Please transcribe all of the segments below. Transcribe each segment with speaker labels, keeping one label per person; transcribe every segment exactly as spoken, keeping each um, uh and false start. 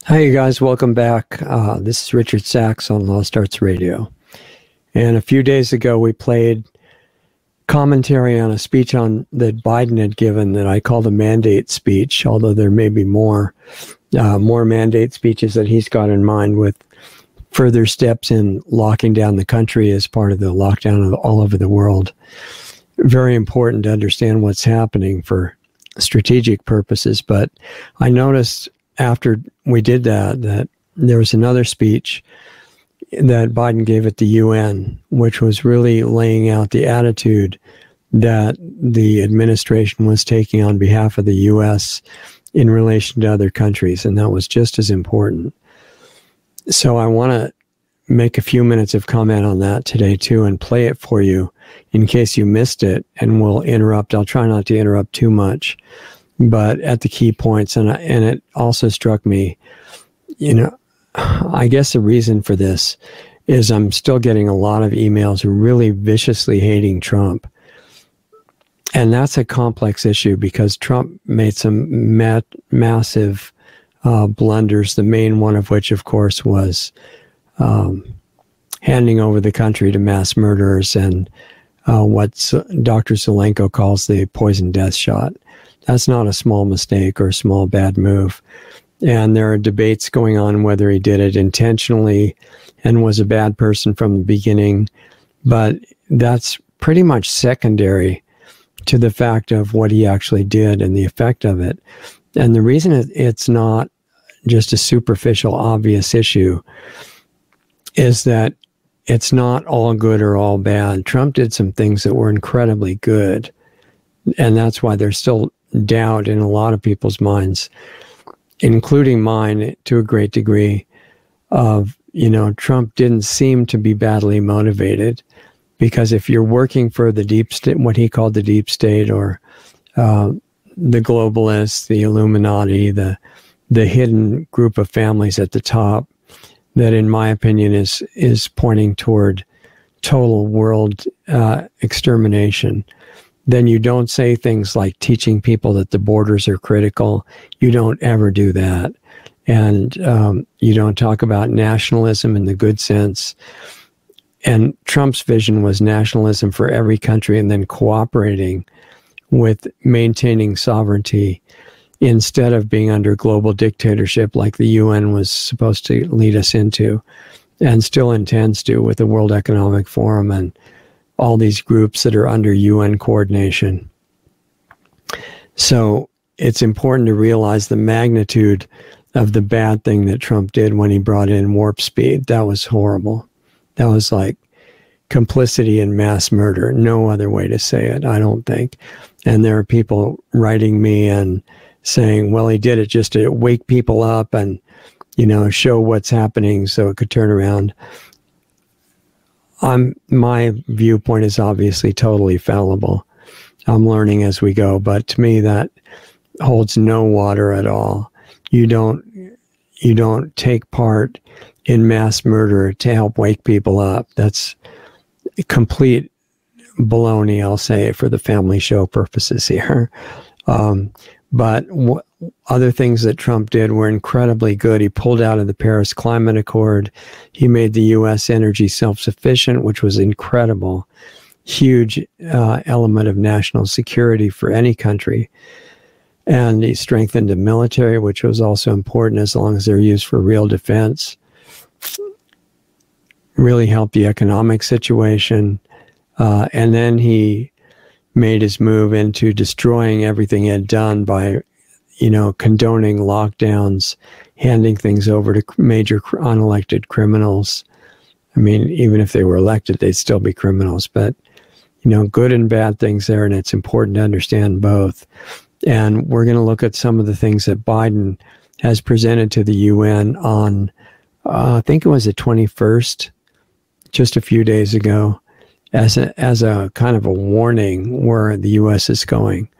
Speaker 1: Hi, you guys. Welcome back. Uh, this is Richard Sachs on Lost Arts Radio. And a few days ago, we played commentary on a speech on that Biden had given that I called a mandate speech, although there may be more, uh, more mandate speeches that he's got in mind with further steps in locking down the country as part of the lockdown of all over the world. Very important to understand what's happening for strategic purposes. But I noticed after we did that, that there was another speech that Biden gave at the U N, which was really laying out the attitude that the administration was taking on behalf of the U S in relation to other countries, and that was just as important. So I want to make a few minutes of comment on that today, too, and play it for you in case you missed it, and we'll interrupt. I'll try not to interrupt too much, but at the key points. And, I, and it also struck me, you know, I guess the reason for this is I'm still getting a lot of emails really viciously hating Trump. And that's a complex issue because Trump made some ma- massive uh, blunders, the main one of which, of course, was um, handing over the country to mass murderers and uh, what Doctor Zelenko calls the poison death shot. That's not a small mistake or a small bad move. And there are debates going on whether he did it intentionally and was a bad person from the beginning. But that's pretty much secondary to the fact of what he actually did and the effect of it. And the reason it's not just a superficial, obvious issue is that it's not all good or all bad. Trump did some things that were incredibly good. And that's why there's still doubt in a lot of people's minds, including mine to a great degree, of, you know, Trump didn't seem to be badly motivated. Because if you're working for the deep state, what he called the deep state, or uh, the globalists, the Illuminati, the the hidden group of families at the top, that in my opinion is is pointing toward total world uh, extermination, then you don't say things like teaching people that the borders are critical. You don't ever do that. And um, you don't talk about nationalism in the good sense. And Trump's vision was nationalism for every country and then cooperating with maintaining sovereignty instead of being under global dictatorship like the U N was supposed to lead us into and still intends to with the World Economic Forum and all these groups that are under U N coordination. So it's important to realize the magnitude of the bad thing that Trump did when he brought in warp speed. That was horrible. That was like complicity in mass murder. No other way to say it, I don't think. And there are people writing me and saying, well, he did it just to wake people up and, you know, show what's happening so it could turn around. I'm, my viewpoint is obviously totally fallible. I'm learning as we go, but to me that holds no water at all. You don't, you don't take part in mass murder to help wake people up. That's complete baloney, I'll say, for the family show purposes here. Um, but w- other things that Trump did were incredibly good. He pulled out of the Paris Climate Accord. He made the U S energy self-sufficient, which was incredible. Huge uh, element of national security for any country. And he strengthened the military, which was also important as long as they're used for real defense. Really helped the economic situation. Uh, and then he made his move into destroying everything he had done by, you know, condoning lockdowns, handing things over to major unelected criminals. I mean, even if they were elected, they'd still be criminals. But, you know, good and bad things there, and it's important to understand both. And we're going to look at some of the things that Biden has presented to the U N on, uh, I think it was the twenty-first, just a few days ago, as a, as a kind of a warning where the U S is going.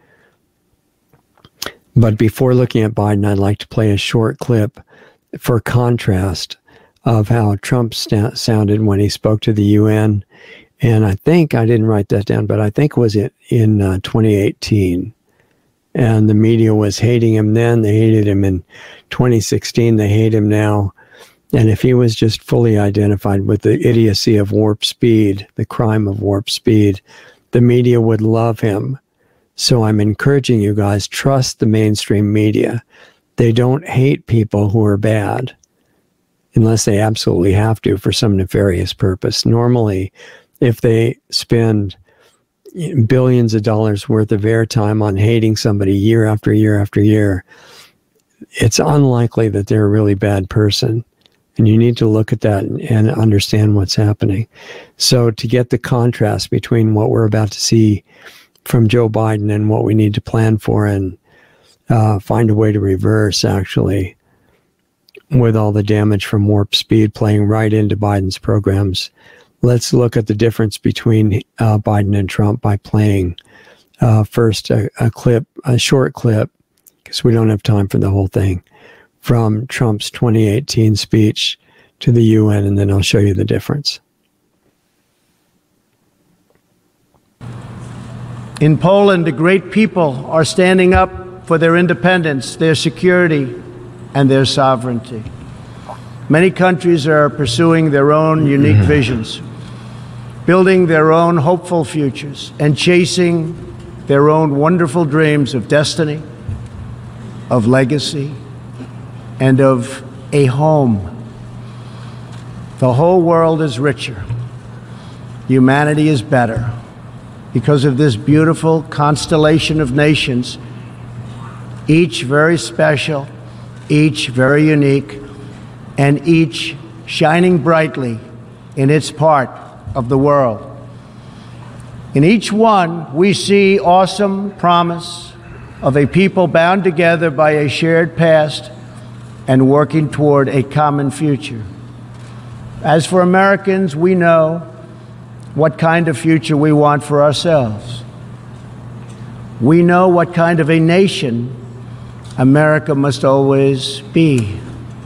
Speaker 1: But before looking at Biden, I'd like to play a short clip for contrast of how Trump st- sounded when he spoke to the U N. And I think, I didn't write that down, but I think it was it in uh, twenty eighteen. and the media was hating him then. They hated him in twenty sixteen. They hate him now. And if he was just fully identified with the idiocy of warp speed, the crime of warp speed, the media would love him. So I'm encouraging you guys, trust the mainstream media. They don't hate people who are bad unless they absolutely have to for some nefarious purpose. Normally, if they spend billions of dollars worth of airtime on hating somebody year after year after year, it's unlikely that they're a really bad person. And you need to look at that and, and understand what's happening. So to get the contrast between what we're about to see from Joe Biden and what we need to plan for and uh, find a way to reverse, actually, with all the damage from warp speed playing right into Biden's programs, let's look at the difference between uh, Biden and Trump by playing uh, first a, a clip, a short clip, because we don't have time for the whole thing, from Trump's twenty eighteen speech to the U N, and then I'll show you the difference.
Speaker 2: In Poland, the great people are standing up for their independence, their security, and their sovereignty. Many countries are pursuing their own unique visions, building their own hopeful futures, and chasing their own wonderful dreams of destiny, of legacy, and of a home. The whole world is richer. Humanity is better because of this beautiful constellation of nations, each very special, each very unique, and each shining brightly in its part of the world. In each one, we see awesome promise of a people bound together by a shared past and working toward a common future. As for Americans, we know what kind of future we want for ourselves. We know what kind of a nation America must always be.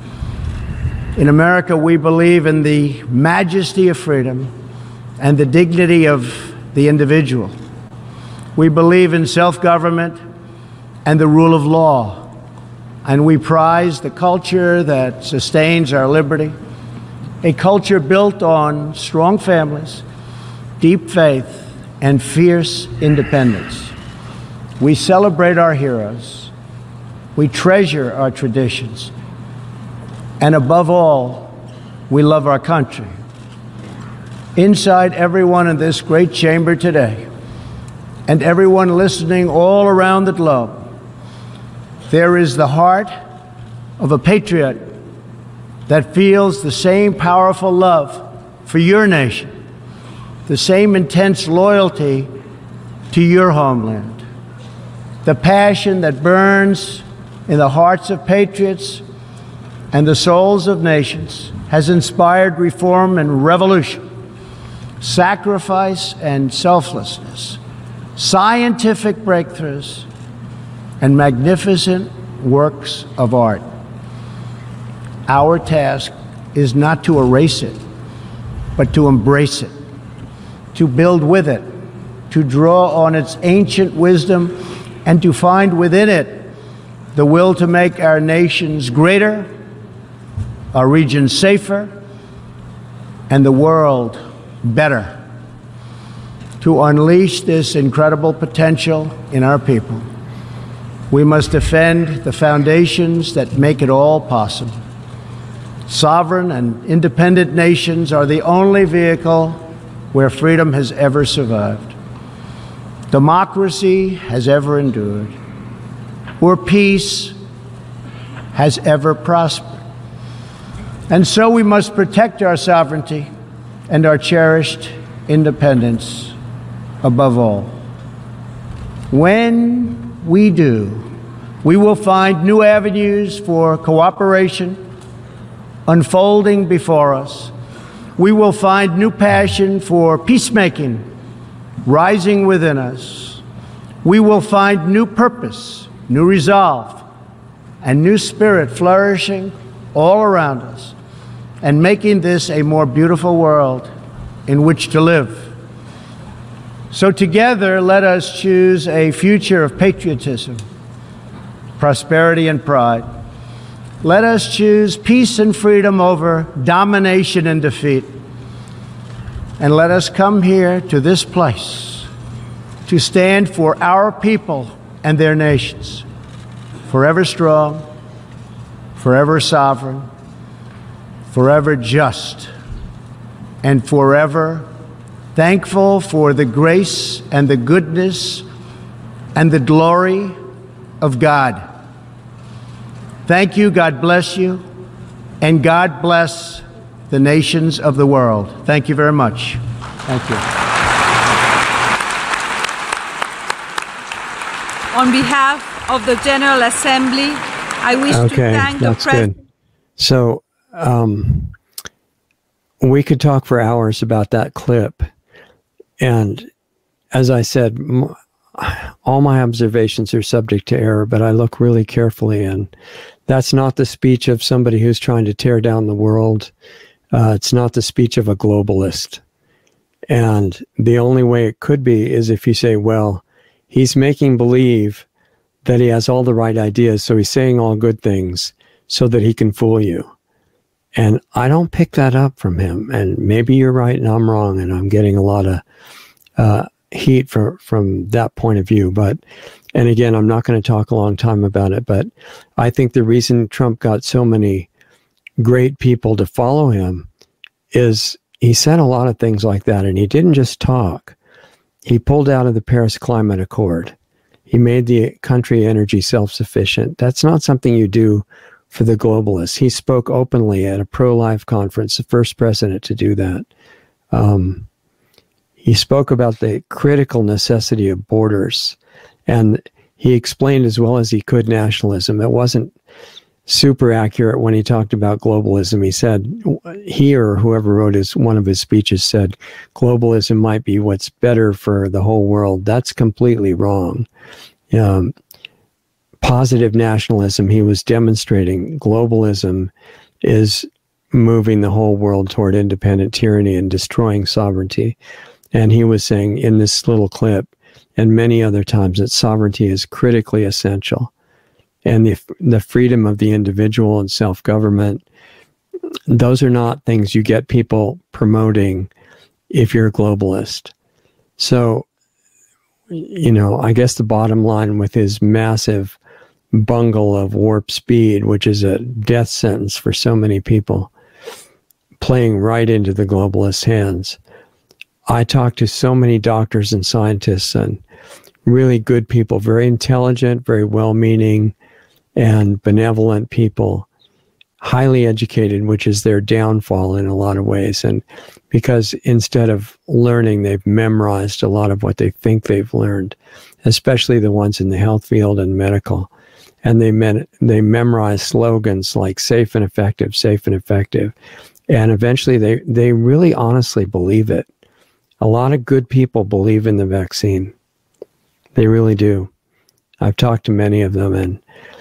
Speaker 2: In America, we believe in the majesty of freedom and the dignity of the individual. We believe in self-government and the rule of law. And we prize the culture that sustains our liberty, a culture built on strong families, deep faith, and fierce independence. We celebrate our heroes. We treasure our traditions. And above all, we love our country. Inside everyone in this great chamber today, and everyone listening all around the globe, there is the heart of a patriot that feels the same powerful love for your nation, the same intense loyalty to your homeland. The passion that burns in the hearts of patriots and the souls of nations has inspired reform and revolution, sacrifice and selflessness, scientific breakthroughs, and magnificent works of art. Our task is not to erase it, but to embrace it, to build with it, to draw on its ancient wisdom, and to find within it the will to make our nations greater, our region safer, and the world better. To unleash this incredible potential in our people, we must defend the foundations that make it all possible. Sovereign and independent nations are the only vehicle where freedom has ever survived, democracy has ever endured, where peace has ever prospered. And so we must protect our sovereignty and our cherished independence above all. When we do, we will find new avenues for cooperation unfolding before us. We will find new passion for peacemaking rising within us. We will find new purpose, new resolve, and new spirit flourishing all around us, and making this a more beautiful world in which to live. So together, let us choose a future of patriotism, prosperity and pride. Let us choose peace and freedom over domination and defeat. And let us come here to this place to stand for our people and their nations, forever strong, forever sovereign, forever just, and forever thankful for the grace and the goodness and the glory of God. Thank you, God bless you, and God bless the nations of the world. Thank you very much. Thank you.
Speaker 3: On behalf of the General Assembly, I wish
Speaker 1: okay,
Speaker 3: to thank the President.
Speaker 1: Good. So um, we could talk for hours about that clip. And as I said, m- all my observations are subject to error, but I look really carefully, and that's not the speech of somebody who's trying to tear down the world. Uh, it's not the speech of a globalist. And the only way it could be is if you say, well, he's making believe that he has all the right ideas, so he's saying all good things so that he can fool you. And I don't pick that up from him. And maybe you're right and I'm wrong, and I'm getting a lot of uh, heat for, from that point of view. But, and again, I'm not going to talk a long time about it, but I think the reason Trump got so many great people to follow him is he said a lot of things like that, and he didn't just talk. He pulled out of the Paris Climate Accord. He made the country energy self-sufficient. That's not something you do for the globalists. He spoke openly at a pro-life conference, the first president to do that. Um, he spoke about the critical necessity of borders, and he explained as well as he could nationalism. It wasn't super accurate when he talked about globalism. He said, he or whoever wrote his one of his speeches said, globalism might be what's better for the whole world. That's completely wrong. Um, positive nationalism, he was demonstrating globalism is moving the whole world toward independent tyranny and destroying sovereignty. And he was saying in this little clip and many other times that sovereignty is critically essential. And the the freedom of the individual and self-government, those are not things you get people promoting if you're a globalist. So, you know, I guess the bottom line with his massive bungle of warp speed, which is a death sentence for so many people, playing right into the globalist hands. I talked to so many doctors and scientists and really good people, very intelligent, very well-meaning, and benevolent people, highly educated, which is their downfall in a lot of ways. And because instead of learning, they've memorized a lot of what they think they've learned, especially the ones in the health field and medical. And they men- they memorize slogans like safe and effective, safe and effective. And eventually they, they really honestly believe it. A lot of good people believe in the vaccine. They really do. I've talked to many of them, and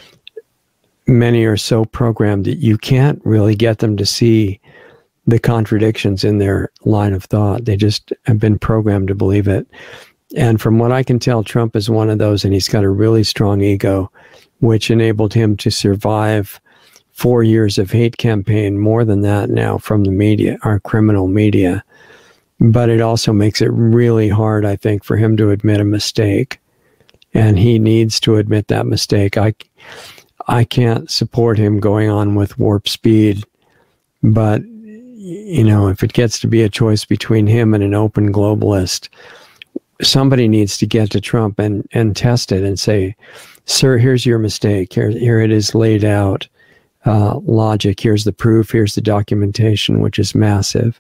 Speaker 1: many are so programmed that you can't really get them to see the contradictions in their line of thought. They just have been programmed to believe it. And from what I can tell, Trump is one of those, and he's got a really strong ego, which enabled him to survive four years of hate campaign, more than that now from the media, our criminal media. But it also makes it really hard, I think, for him to admit a mistake. And he needs to admit that mistake. I, I can't support him going on with warp speed. But, you know, if it gets to be a choice between him and an open globalist, somebody needs to get to Trump and, and test it and say, sir, here's your mistake. Here, here it is laid out. Uh, logic. Here's the proof. Here's the documentation, which is massive.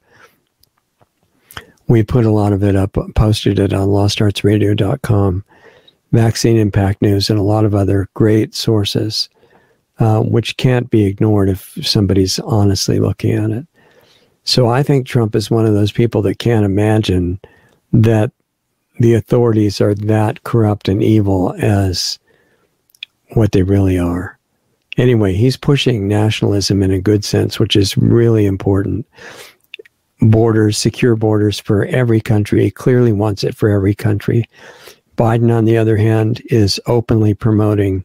Speaker 1: We put a lot of it up, posted it on lost arts radio dot com, Vaccine Impact News, and a lot of other great sources, uh, which can't be ignored if somebody's honestly looking at it. So I think Trump is one of those people that can't imagine that the authorities are that corrupt and evil as what they really are. Anyway, he's pushing nationalism in a good sense, which is really important. Borders, secure borders for every country. He clearly wants it for every country. Biden, on the other hand, is openly promoting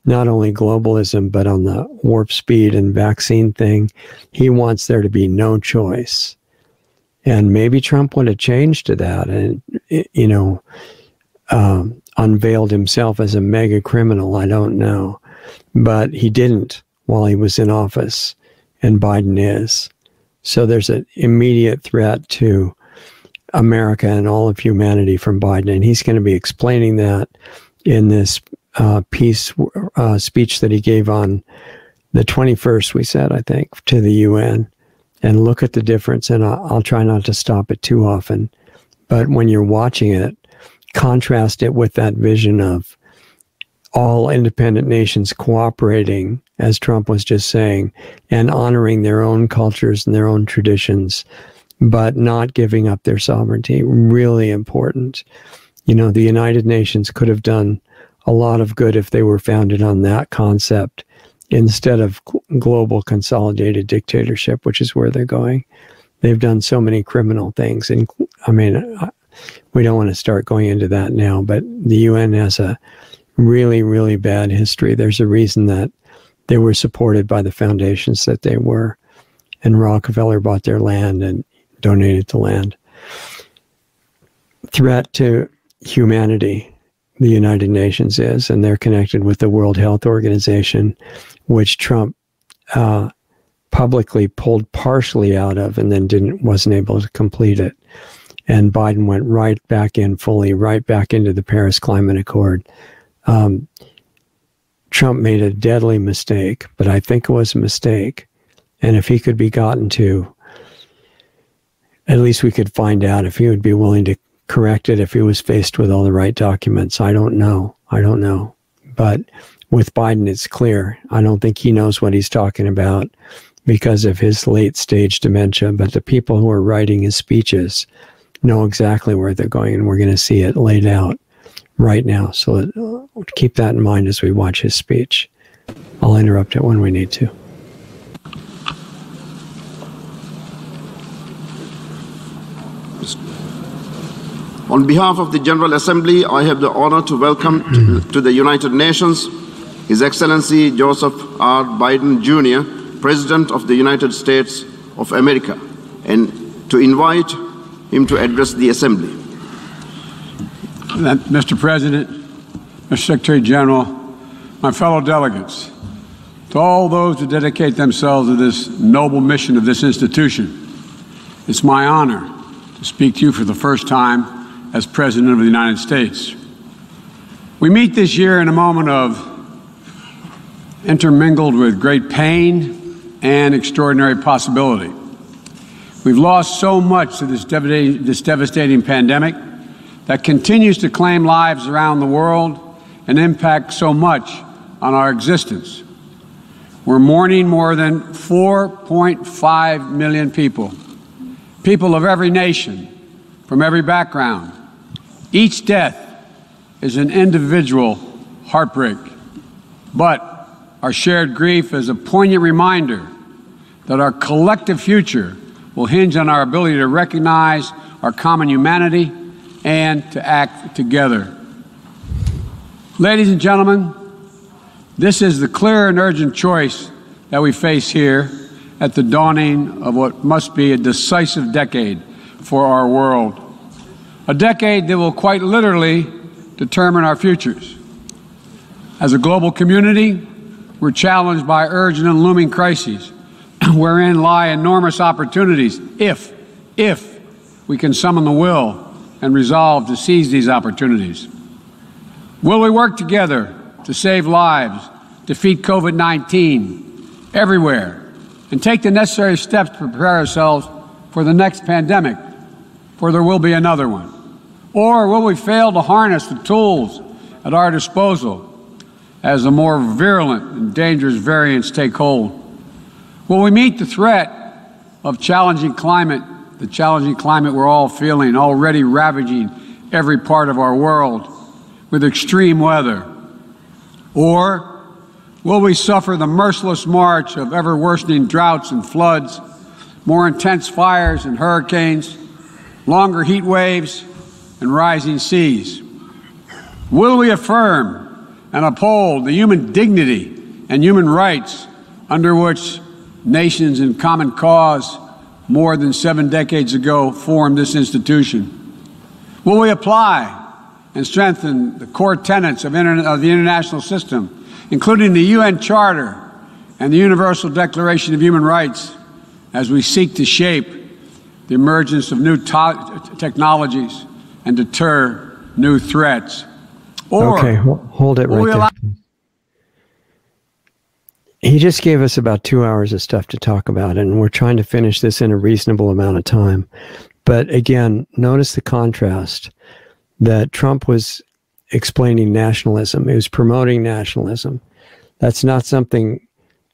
Speaker 1: not only globalism, but on the warp speed and vaccine thing. He wants there to be no choice. And maybe Trump would have changed to that and, you know, um, unveiled himself as a mega criminal. I don't know. But he didn't while he was in office, and Biden is. So there's an immediate threat to America and all of humanity from Biden. And he's going to be explaining that in this uh, peace uh, speech that he gave on the twenty-first, we said, I think, to the U N. And look at the difference. And I'll, I'll try not to stop it too often. But when you're watching it, contrast it with that vision of all independent nations cooperating, as Trump was just saying, and honoring their own cultures and their own traditions, but not giving up their sovereignty. Really important. You know, the United Nations could have done a lot of good if they were founded on that concept instead of global consolidated dictatorship, which is where they're going. They've done so many criminal things. And I mean, we don't want to start going into that now, but the U N has a really, really bad history. There's a reason that they were supported by the foundations that they were. And Rockefeller bought their land and donated the land. Threat to humanity, the United Nations is, and they're connected with the World Health Organization, which Trump uh, publicly pulled partially out of and then didn't wasn't able to complete it. And Biden went right back in fully, right back into the Paris Climate Accord. Um, Trump made a deadly mistake, but I think it was a mistake. And if he could be gotten to, at least we could find out if he would be willing to correct it if he was faced with all the right documents. I don't know. I don't know. But with Biden, it's clear. I don't think he knows what he's talking about because of his late stage dementia. But the people who are writing his speeches know exactly where they're going, and we're going to see it laid out right now. So uh, keep that in mind as we watch his speech. I'll interrupt it when we need to.
Speaker 4: On behalf of the General Assembly, I have the honor to welcome to, to the United Nations His Excellency Joseph R. Biden, Junior, President of the United States of America, and to invite him to address the Assembly.
Speaker 5: Mister President, Mister Secretary General, my fellow delegates, to all those who dedicate themselves to this noble mission of this institution, it's my honor to speak to you for the first time as President of the United States. We meet this year in a moment of intermingled with great pain and extraordinary possibility. We've lost so much to this devastating, this devastating pandemic that continues to claim lives around the world and impact so much on our existence. We're mourning more than four point five million people, people of every nation, from every background. Each death is an individual heartbreak, but our shared grief is a poignant reminder that our collective future will hinge on our ability to recognize our common humanity and to act together. Ladies and gentlemen, this is the clear and urgent choice that we face here at the dawning of what must be a decisive decade for our world. A decade that will quite literally determine our futures. As a global community, we're challenged by urgent and looming crises, wherein lie enormous opportunities if, if we can summon the will and resolve to seize these opportunities. Will we work together to save lives, defeat COVID nineteen everywhere, and take the necessary steps to prepare ourselves for the next pandemic, for there will be another one? Or will we fail to harness the tools at our disposal as the more virulent and dangerous variants take hold? Will we meet the threat of challenging climate, the challenging climate we're all feeling, already ravaging every part of our world with extreme weather? Or will we suffer the merciless march of ever-worsening droughts and floods, more intense fires and hurricanes, longer heat waves, and rising seas? Will we affirm and uphold the human dignity and human rights under which nations in common cause more than seven decades ago formed this institution? Will we apply and strengthen the core tenets of, inter of the international system, including the U N Charter and the Universal Declaration of Human Rights, as we seek to shape the emergence of new technologies and deter new threats? Or
Speaker 1: okay, hold it right there. He just gave us about two hours of stuff to talk about, and we're trying to finish this in a reasonable amount of time. But again, notice the contrast that Trump was explaining nationalism. He was promoting nationalism. That's not something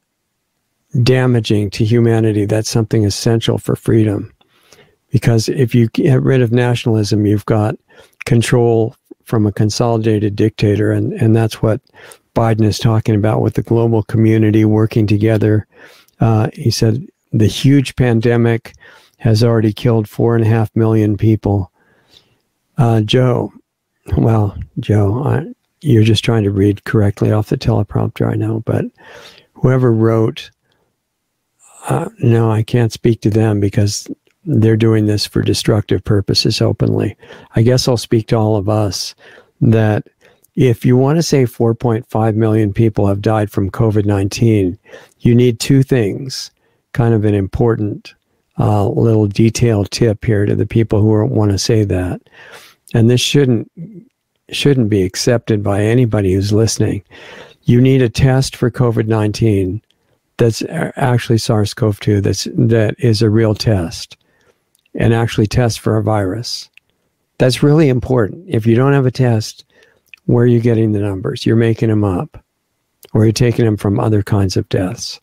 Speaker 1: damaging to humanity. That's something essential for freedom. Because if you get rid of nationalism, you've got control from a consolidated dictator, and, and that's what Biden is talking about with the global community working together. Uh, he said the huge pandemic has already killed four and a half million people. Uh, Joe, well, Joe, I, you're just trying to read correctly off the teleprompter, I know, but whoever wrote, uh, no, I can't speak to them because they're doing this for destructive purposes openly. I guess I'll speak to all of us that if you want to say four point five million people have died from COVID nineteen, you need two things, kind of an important uh, little detailed tip here to the people who want to say that. And this shouldn't shouldn't be accepted by anybody who's listening. You need a test for COVID nineteen that's actually SARS CoV two, that's, that is a real test, and actually test for a virus. That's really important. If you don't have a test, where are you getting the numbers? You're making them up, or you're taking them from other kinds of deaths.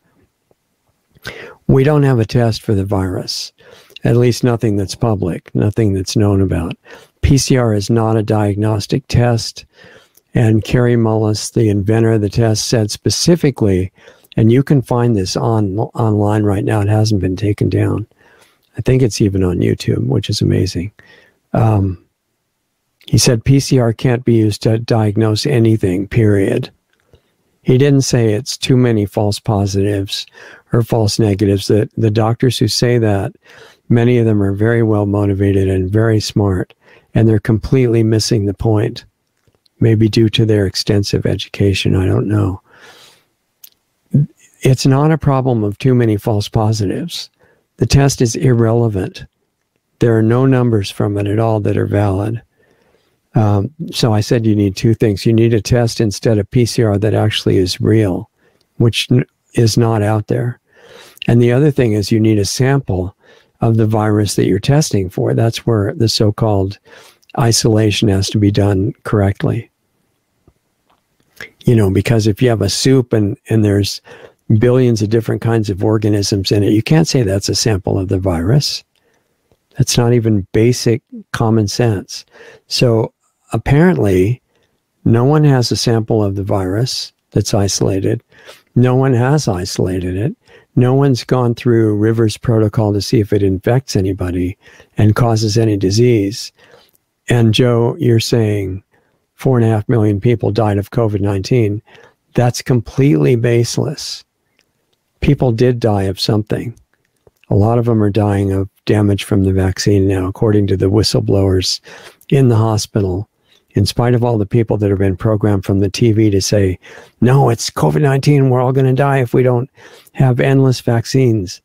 Speaker 1: We don't have a test for the virus, at least nothing that's public, nothing that's known about. P C R is not a diagnostic test, and Carrie Mullis, the inventor of the test, said specifically, and you can find this on online right now, it hasn't been taken down. I think it's even on YouTube, which is amazing. Um, he said P C R can't be used to diagnose anything, period. He didn't say it's too many false positives or false negatives. That the doctors who say that, many of them are very well motivated and very smart, and they're completely missing the point. Maybe due to their extensive education, I don't know. It's not a problem of too many false positives. The test is irrelevant. There are no numbers from it at all that are valid. Um, so I said you need two things. You need a test instead of P C R that actually is real, which n- is not out there. And the other thing is you need a sample of the virus that you're testing for. That's where the so-called isolation has to be done correctly. You know, because if you have a soup and, and there's billions of different kinds of organisms in it, you can't say that's a sample of the virus. That's not even basic common sense. So apparently, no one has a sample of the virus that's isolated. No one has isolated it. No one's gone through Rivers protocol to see if it infects anybody and causes any disease. And Joe, you're saying four and a half million people died of COVID nineteen. That's completely baseless. People did die of something. A lot of them are dying of damage from the vaccine now, according to the whistleblowers in the hospital, in spite of all the people that have been programmed from the T V to say, no, it's COVID nineteen, we're all going to die if we don't have endless vaccines.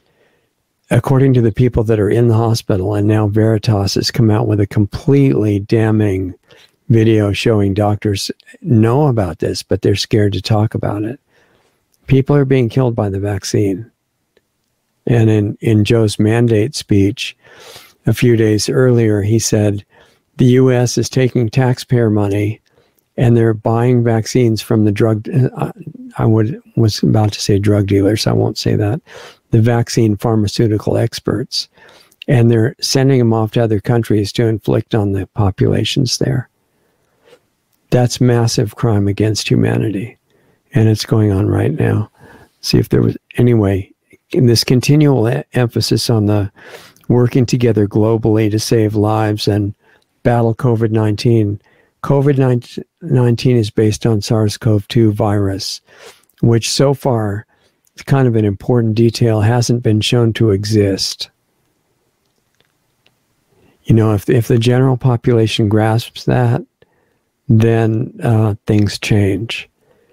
Speaker 1: According to the people that are in the hospital, and now Veritas has come out with a completely damning video showing doctors know about this, but they're scared to talk about it. People are being killed by the vaccine. And in, in Joe's mandate speech a few days earlier, he said, the U S is taking taxpayer money and they're buying vaccines from the drug, uh, I would was about to say drug dealers, I won't say that, the vaccine pharmaceutical experts, and they're sending them off to other countries to inflict on the populations there. That's massive crime against humanity, and it's going on right now. See if there was, anyway, in this continual e- emphasis on the working together globally to save lives and battle COVID nineteen, COVID nineteen is based on SARS CoV two virus, which so far, it's kind of an important detail, hasn't been shown to exist. You know, if, if the general population grasps that, then uh, things change.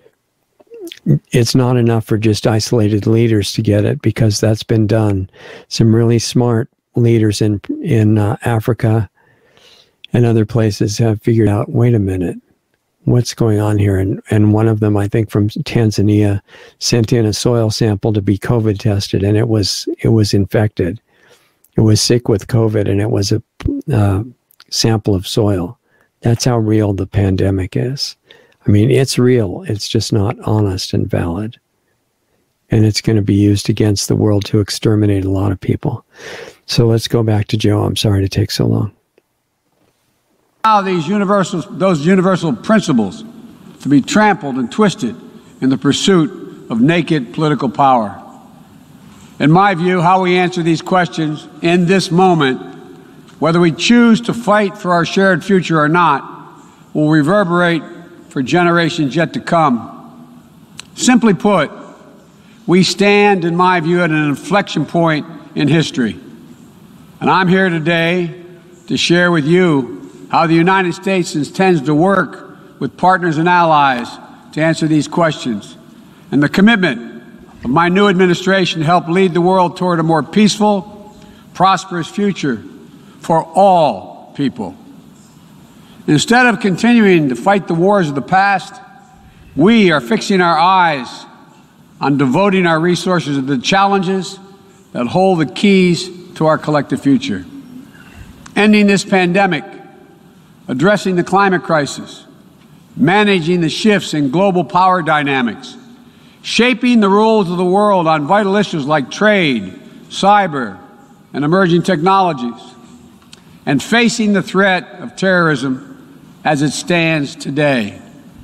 Speaker 1: It's not enough for just isolated leaders to get it, because that's been done. Some really smart leaders in in uh, Africa and other places have figured out, wait a minute, what's going on here? And and one of them, I think from Tanzania, sent in a soil sample to be COVID tested, and it was it was infected. It was sick with COVID, and it was a uh, sample of soil. That's how real the pandemic is. I mean, it's real. It's just not honest and valid. And it's going to be used against the world to exterminate a lot of people. So let's go back to Joe. I'm sorry to take so long.
Speaker 5: Allow these universal, those universal principles to be trampled and twisted in the pursuit of naked political power. In my view, how we answer these questions in this moment, whether we choose to fight for our shared future or not, will reverberate for generations yet to come. Simply put, we stand, in my view, at an inflection point in history. And I'm here today to share with you how the United States intends to work with partners and allies to answer these questions, and the commitment of my new administration to help lead the world toward a more peaceful, prosperous future for all people. Instead of continuing to fight the wars of the past, we are fixing our eyes on devoting our resources to the challenges that hold the keys to our collective future. Ending this pandemic, addressing the climate crisis, managing the shifts in global power dynamics, shaping the rules of the world on vital issues like trade, cyber, and emerging technologies, and facing the threat of terrorism as it stands today.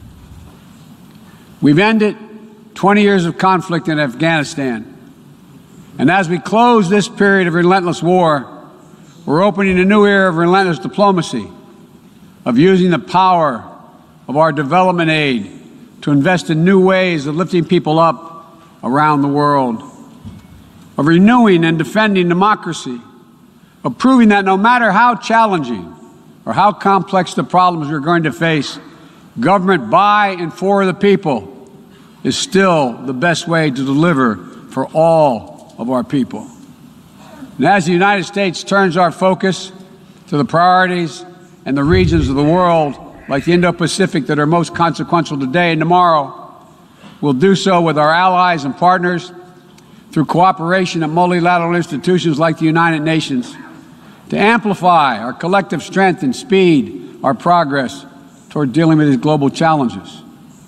Speaker 5: We've ended twenty years of conflict in Afghanistan, and as we close this period of relentless war, we're opening a new era of relentless diplomacy, of using the power of our development aid to invest in new ways of lifting people up around the world, of renewing and defending democracy, of proving that no matter how challenging or how complex the problems we're going to face, government by and for the people is still the best way to deliver for all of our people. And as the United States turns our focus to the priorities and the regions of the world, like the Indo-Pacific, that are most consequential today and tomorrow, we'll do so with our allies and partners through cooperation at multilateral institutions like the United Nations, to amplify our collective strength and speed our progress toward dealing with these global challenges.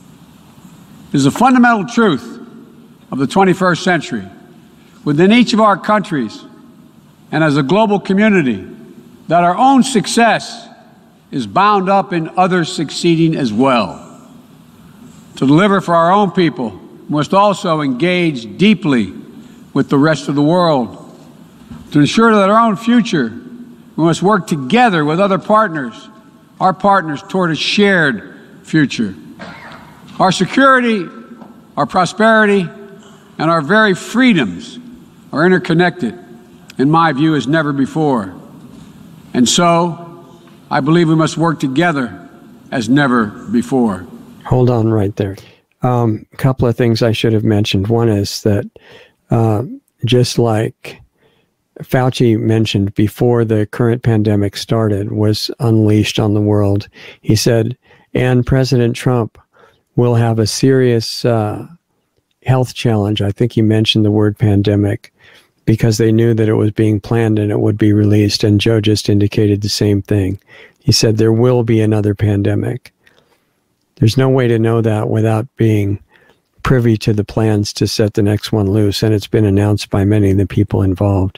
Speaker 5: It is a fundamental truth of the twenty-first century, within each of our countries and as a global community, that our own success is bound up in others succeeding as well. To deliver for our own people, we must also engage deeply with the rest of the world. To ensure that our own future, we must work together with other partners, our partners, toward a shared future. Our security, our prosperity, and our very freedoms are interconnected, in my view, as never before. And so, I believe we must work together as never before.
Speaker 1: Hold on right there. Um, a couple of things I should have mentioned. One is that uh, just like Fauci mentioned before the current pandemic started, was unleashed on the world, he said, and President Trump will have a serious uh, health challenge. I think he mentioned the word pandemic because they knew that it was being planned and it would be released. And Joe just indicated the same thing. He said there will be another pandemic. There's no way to know that without being privy to the plans to set the next one loose, and it's been announced by many of the people involved.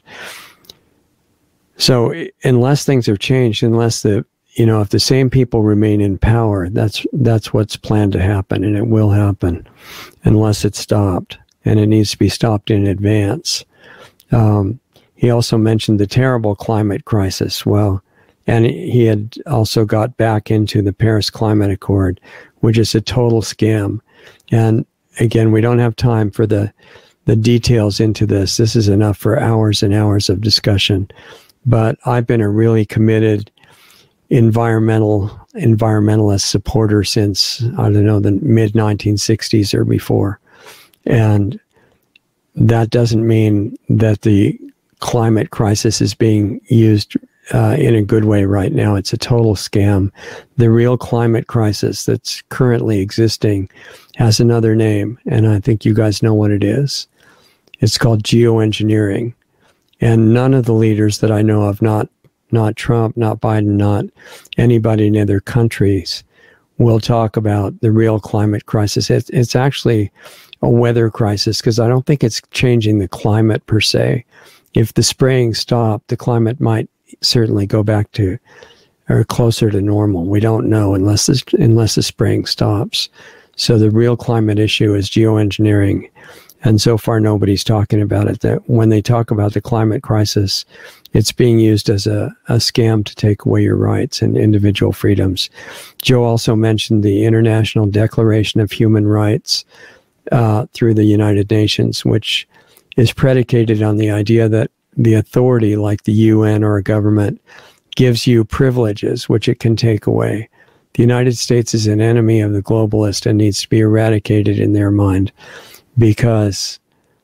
Speaker 1: So unless things have changed, unless the, you know, if the same people remain in power, that's that's what's planned to happen, and it will happen unless it's stopped, and it needs to be stopped in advance. Um, he also mentioned the terrible climate crisis. Well, And he had also got back into the Paris Climate Accord, which is a total scam. And again, we don't have time for the, the details into this. This is enough for hours and hours of discussion. But I've been a really committed environmental environmentalist supporter since, I don't know, the mid nineteen sixties or before. And that doesn't mean that the climate crisis is being used uh, in a good way right now. It's a total scam. The real climate crisis that's currently existing has another name, and I think you guys know what it is. It's called geoengineering. And none of the leaders that I know of, not not Trump, not Biden, not anybody in other countries, will talk about the real climate crisis. It's, it's actually a weather crisis, because I don't think it's changing the climate per se. If the spraying stopped, the climate might certainly go back to or closer to normal. We don't know unless this, unless the spraying stops. So the real climate issue is geoengineering. And so far, nobody's talking about it. That when they talk about the climate crisis, it's being used as a, a scam to take away your rights and individual freedoms. Joe also mentioned the International Declaration of Human Rights uh, through the United Nations, which is predicated on the idea that the authority, like the U N or a government, gives you privileges which it can take away. The United States is an enemy of the globalist and needs to be eradicated in their mind, because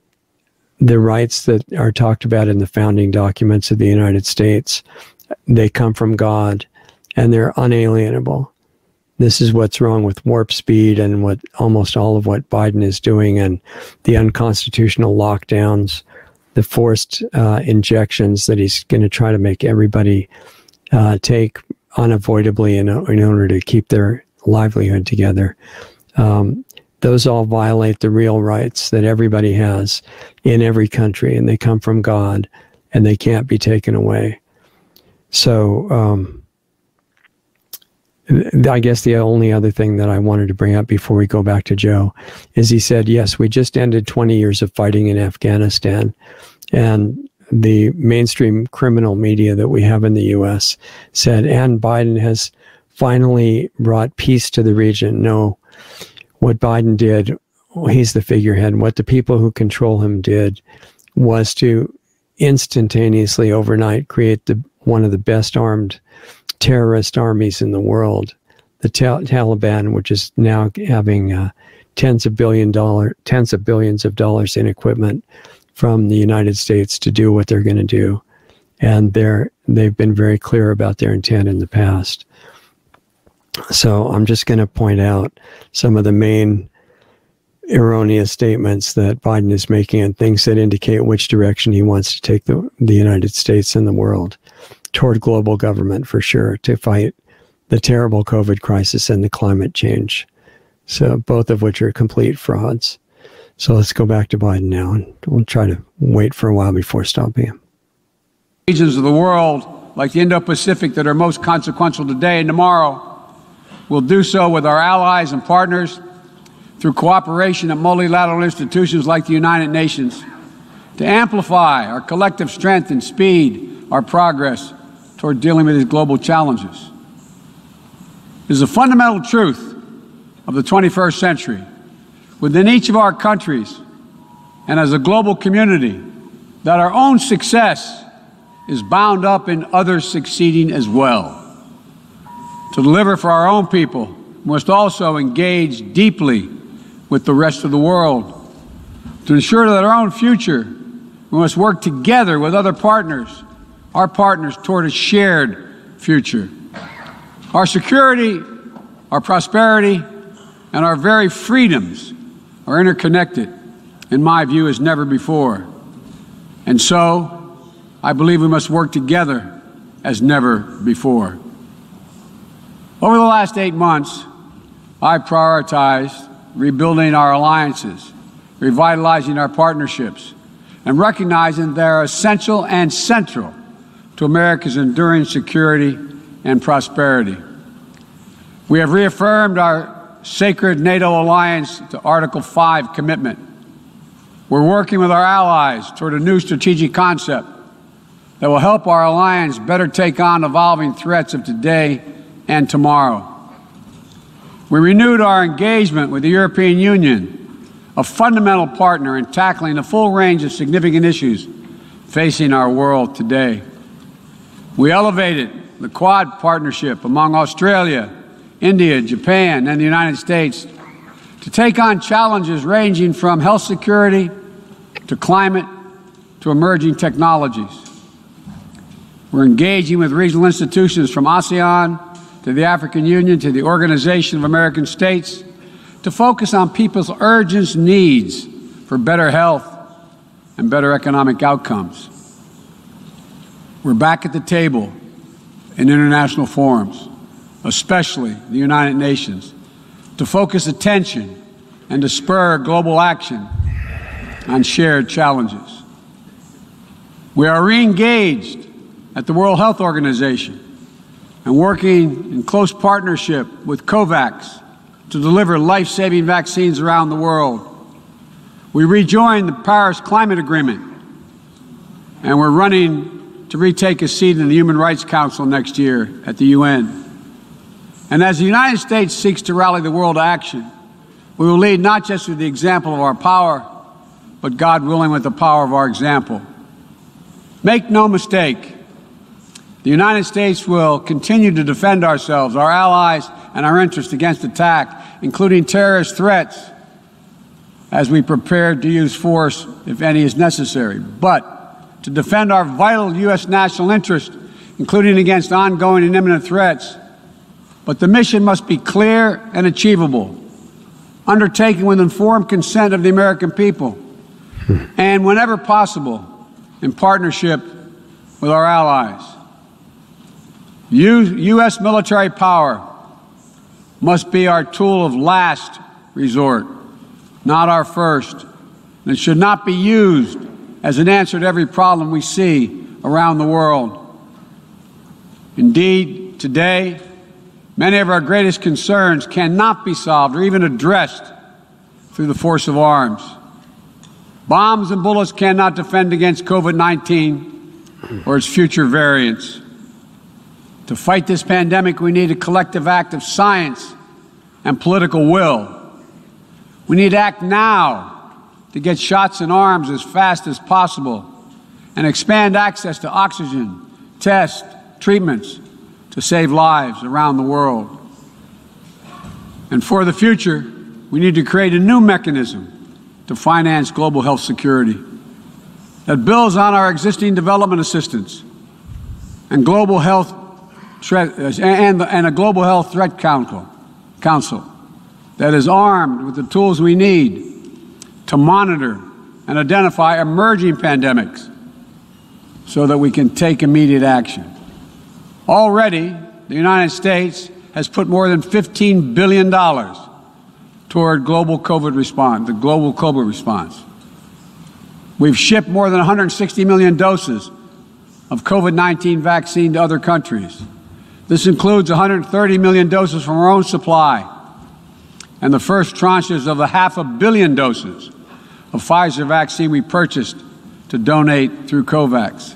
Speaker 1: the rights that are talked about in the founding documents of the United States, they come from God and they're unalienable. This is what's wrong with warp speed and what almost all of what Biden is doing, and the unconstitutional lockdowns, the forced uh, injections that he's going to try to make everybody uh, take unavoidably in, in order to keep their livelihood together. Um, those all violate the real rights that everybody has in every country, and they come from God, and they can't be taken away. So um, I guess the only other thing that I wanted to bring up before we go back to Joe is he said, yes, we just ended twenty years of fighting in Afghanistan, and the mainstream criminal media that we have in the U S said, and Biden has finally brought peace to the region. No, what Biden did, he's the figurehead. What the people who control him did was to instantaneously, overnight, create the one of the best armed terrorist armies in the world, the Ta- Taliban, which is now having uh, tens of billion dollar, tens of billions of dollars in equipment from the United States to do what they're going to do, and they're they've been very clear about their intent in the past. So I'm just going to point out some of the main erroneous statements that Biden is making and things that indicate which direction he wants to take the, the United States and the world toward global government, for sure, to fight the terrible COVID crisis and the climate change. So both of which are complete frauds. So let's go back to Biden now, and we'll try to wait for a while before stopping him.
Speaker 5: Regions of the world, like the Indo-Pacific, that are most consequential today and tomorrow, will do so with our allies and partners through cooperation at multilateral institutions like the United Nations to amplify our collective strength and speed our progress toward dealing with these global challenges. It is a fundamental truth of the twenty-first century within each of our countries and as a global community that our own success is bound up in others succeeding as well. To deliver for our own people, we must also engage deeply with the rest of the world. To ensure that our own future, we must work together with other partners, our partners, toward a shared future. Our security, our prosperity, and our very freedoms are interconnected, in my view, as never before. And so, I believe we must work together as never before. Over the last eight months, I prioritized rebuilding our alliances, revitalizing our partnerships, and recognizing they're essential and central to America's enduring security and prosperity. We have reaffirmed our sacred NATO alliance to Article five commitment. We're working with our allies toward a new strategic concept that will help our alliance better take on evolving threats of today and tomorrow. We renewed our engagement with the European Union, a fundamental partner in tackling the full range of significant issues facing our world today. We elevated the Quad partnership among Australia, India, Japan, and the United States to take on challenges ranging from health security to climate to emerging technologies. We're engaging with regional institutions from ASEAN to the African Union to the Organization of American States to focus on people's urgent needs for better health and better economic outcomes. We're back at the table in international forums, especially the United Nations, to focus attention and to spur global action on shared challenges. We are re-engaged at the World Health Organization and working in close partnership with COVAX to deliver life-saving vaccines around the world. We rejoined the Paris Climate Agreement, and we're running to retake a seat in the Human Rights Council next year at the U N. And as the United States seeks to rally the world to action, we will lead not just with the example of our power, but, God willing, with the power of our example. Make no mistake, the United States will continue to defend ourselves, our allies, and our interests against attack, including terrorist threats, as we prepare to use force, if any is necessary. But to defend our vital U S national interest, including against ongoing and imminent threats. But the mission must be clear and achievable, undertaken with informed consent of the American people, and whenever possible, in partnership with our allies. U S military power must be our tool of last resort, not our first, and it should not be used as an answer to every problem we see around the world. Indeed, today, many of our greatest concerns cannot be solved or even addressed through the force of arms. Bombs and bullets cannot defend against COVID nineteen or its future variants. To fight this pandemic, we need a collective act of science and political will. We need to act now to get shots in arms as fast as possible and expand access to oxygen, tests, treatments to save lives around the world. And for the future, we need to create a new mechanism to finance global health security that builds on our existing development assistance and global health threat, and, and a global health threat council, council that is armed with the tools we need to monitor and identify emerging pandemics so that we can take immediate action. Already, the United States has put more than fifteen billion dollars toward global COVID response, the global COVID response. We've shipped more than one hundred sixty million doses of COVID nineteen vaccine to other countries. This includes one hundred thirty million doses from our own supply and the first tranches of the half a billion doses of Pfizer vaccine we purchased to donate through COVAX.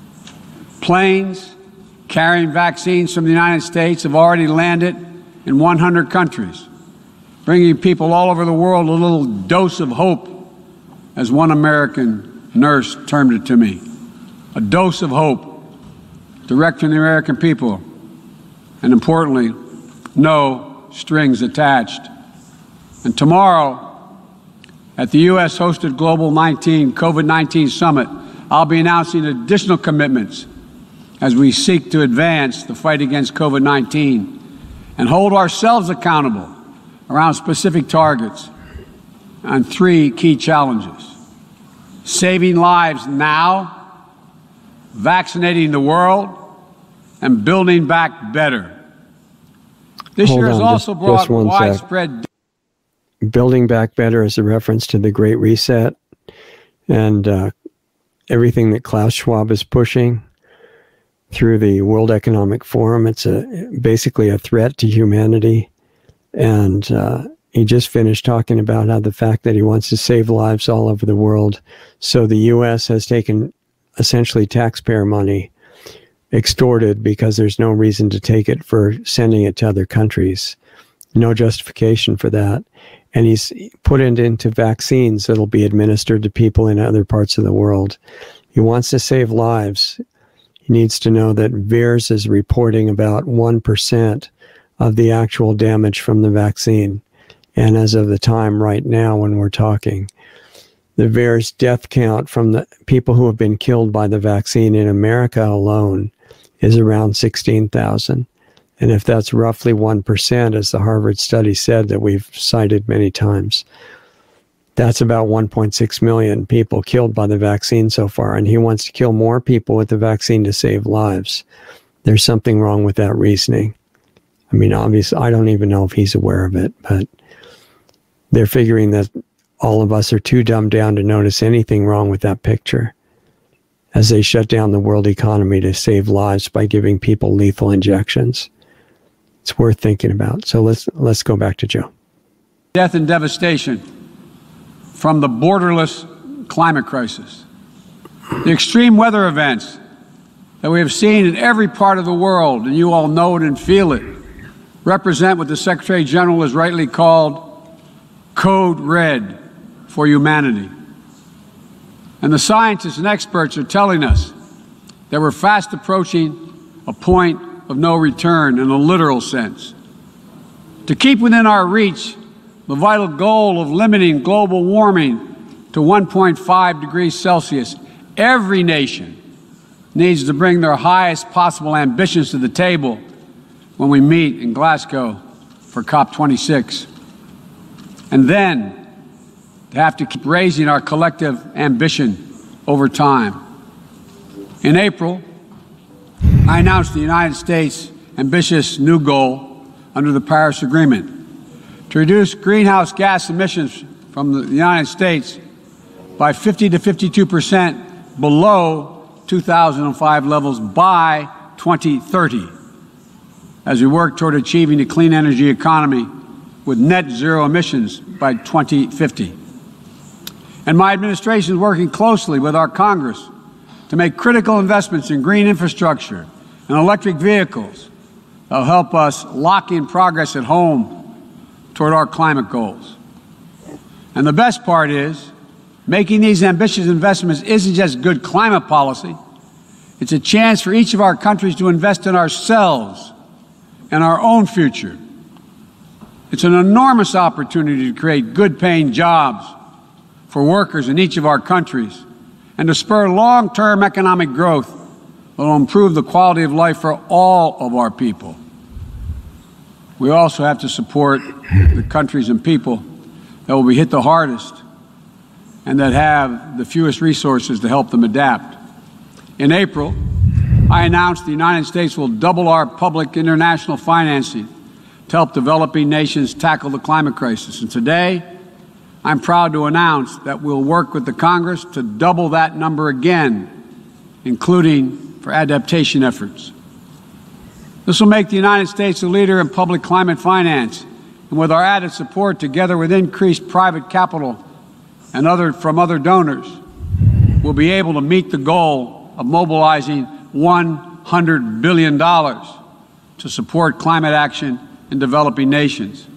Speaker 5: Planes carrying vaccines from the United States have already landed in one hundred countries, bringing people all over the world a little dose of hope, as one American nurse termed it to me, a dose of hope direct from the American people, and importantly, no strings attached. And tomorrow, at the U S-hosted Global COVID nineteen Summit, I'll be announcing additional commitments as we seek to advance the fight against COVID nineteen and hold ourselves accountable around specific targets on three key challenges: saving lives now, vaccinating the world, and building back better. This
Speaker 1: Hold
Speaker 5: year has
Speaker 1: on,
Speaker 5: also
Speaker 1: just,
Speaker 5: brought
Speaker 1: just one
Speaker 5: widespread...
Speaker 1: Sec. Building back better is a reference to the Great Reset and uh, everything that Klaus Schwab is pushing through the World Economic Forum. It's a basically a threat to humanity. And uh, he just finished talking about how the fact that he wants to save lives all over the world. So the U S has taken essentially taxpayer money extorted because there's no reason to take it for sending it to other countries. No justification for that. And he's put it into vaccines that'll be administered to people in other parts of the world. He wants to save lives. He needs to know that VAERS is reporting about one percent of the actual damage from the vaccine. And as of the time right now when we're talking, the VAERS death count from the people who have been killed by the vaccine in America alone is around sixteen thousand. And if that's roughly one percent, as the Harvard study said that we've cited many times, that's about one point six million people killed by the vaccine so far. And he wants to kill more people with the vaccine to save lives. There's something wrong with that reasoning. I mean, obviously, I don't even know if he's aware of it, but they're figuring that all of us are too dumbed down to notice anything wrong with that picture as they shut down the world economy to save lives by giving people lethal injections. It's worth thinking about. So let's let's go back to Joe.
Speaker 5: Death and devastation from the borderless climate crisis. The extreme weather events that we have seen in every part of the world, and you all know it and feel it, represent what the Secretary General has rightly called code red for humanity. And the scientists and experts are telling us that we're fast approaching a point of no return in a literal sense. To keep within our reach the vital goal of limiting global warming to one point five degrees Celsius, every nation needs to bring their highest possible ambitions to the table when we meet in Glasgow for COP twenty-six. And then to have to keep raising our collective ambition over time. In April, I announced the United States' ambitious new goal under the Paris Agreement to reduce greenhouse gas emissions from the United States by fifty to fifty-two percent below two thousand five levels by twenty thirty, as we work toward achieving a clean energy economy with net zero emissions by twenty fifty. And my administration is working closely with our Congress to make critical investments in green infrastructure and electric vehicles that will help us lock in progress at home toward our climate goals. And the best part is, making these ambitious investments isn't just good climate policy, it's a chance for each of our countries to invest in ourselves and our own future. It's an enormous opportunity to create good-paying jobs for workers in each of our countries and to spur long-term economic growth that will improve the quality of life for all of our people. We also have to support the countries and people that will be hit the hardest and that have the fewest resources to help them adapt. In April, I announced the United States will double our public international financing to help developing nations tackle the climate crisis. And today, I'm proud to announce that we'll work with the Congress to double that number again, including for adaptation efforts. This will make the United States a leader in public climate finance, and with our added support, together with increased private capital and other, from other donors, we'll be able to meet the goal of mobilizing one hundred billion dollars to support climate action in developing nations.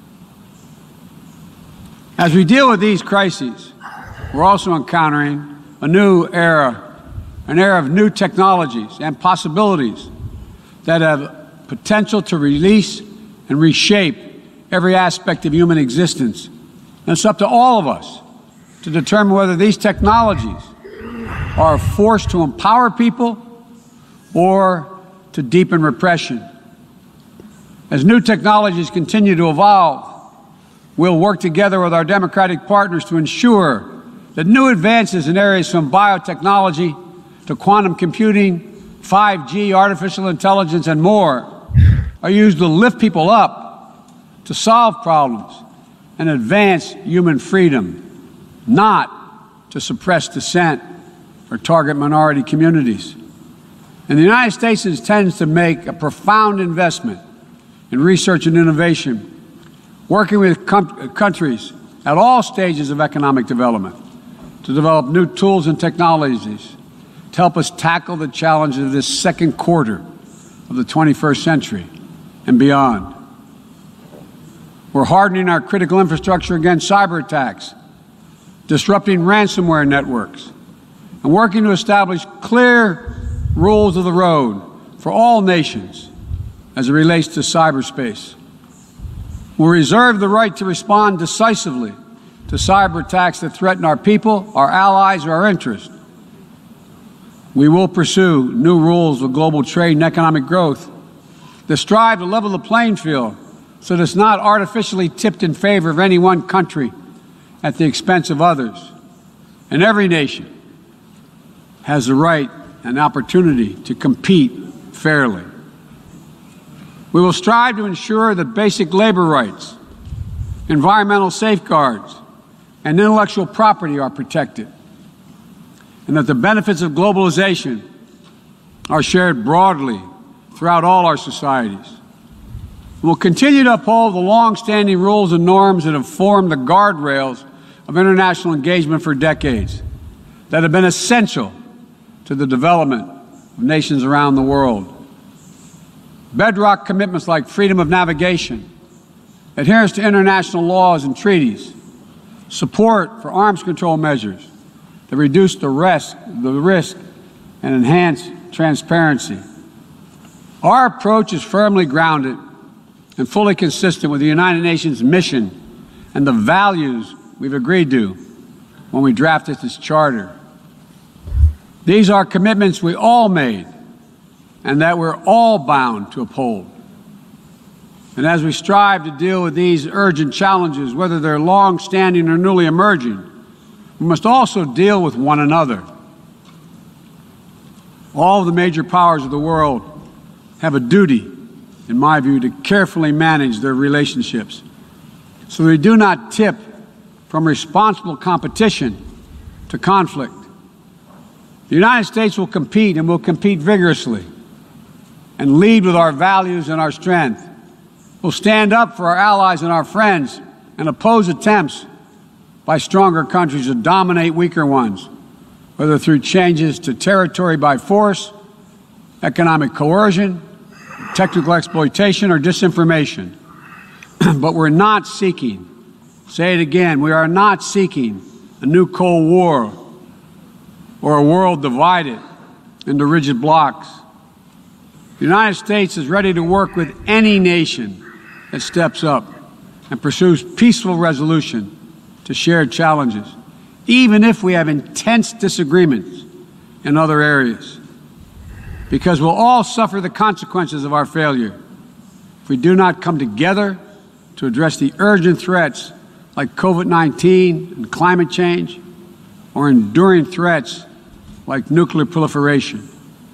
Speaker 5: As we deal with these crises, we're also encountering a new era, an era of new technologies and possibilities that have potential to release and reshape every aspect of human existence. And it's up to all of us to determine whether these technologies are a force to empower people or to deepen repression. As new technologies continue to evolve, we'll work together with our democratic partners to ensure that new advances in areas from biotechnology to quantum computing, five G, artificial intelligence, and more are used to lift people up, to solve problems, and advance human freedom, not to suppress dissent or target minority communities. And the United States intends to make a profound investment in research and innovation, working with com- countries at all stages of economic development to develop new tools and technologies to help us tackle the challenges of this second quarter of the twenty-first century and beyond. We're hardening our critical infrastructure against cyber attacks, disrupting ransomware networks, and working to establish clear rules of the road for all nations as it relates to cyberspace. We reserve the right to respond decisively to cyber attacks that threaten our people, our allies, or our interests. We will pursue new rules of global trade and economic growth that strive to level the playing field so that it's not artificially tipped in favor of any one country at the expense of others. And every nation has the right and opportunity to compete fairly. We will strive to ensure that basic labor rights, environmental safeguards, and intellectual property are protected, and that the benefits of globalization are shared broadly throughout all our societies. We'll continue to uphold the long-standing rules and norms that have formed the guardrails of international engagement for decades, that have been essential to the development of nations around the world. Bedrock commitments like freedom of navigation, adherence to international laws and treaties, support for arms control measures that reduce the risk, the risk and enhance transparency. Our approach is firmly grounded and fully consistent with the United Nations mission and the values we've agreed to when we drafted this charter. These are commitments we all made and that we're all bound to uphold. And as we strive to deal with these urgent challenges, whether they're long-standing or newly emerging, we must also deal with one another. All of the major powers of the world have a duty, in my view, to carefully manage their relationships so they do not tip from responsible competition to conflict. The United States will compete and will compete vigorously and lead with our values and our strength. We'll stand up for our allies and our friends and oppose attempts by stronger countries to dominate weaker ones, whether through changes to territory by force, economic coercion, technical exploitation, or disinformation. But we're not seeking, say it again, we are not seeking a new Cold War or a world divided into rigid blocs. The United States is ready to work with any nation that steps up and pursues peaceful resolution to shared challenges, even if we have intense disagreements in other areas, because we'll all suffer the consequences of our failure if we do not come together to address the urgent threats like COVID nineteen and climate change, or enduring threats like nuclear proliferation.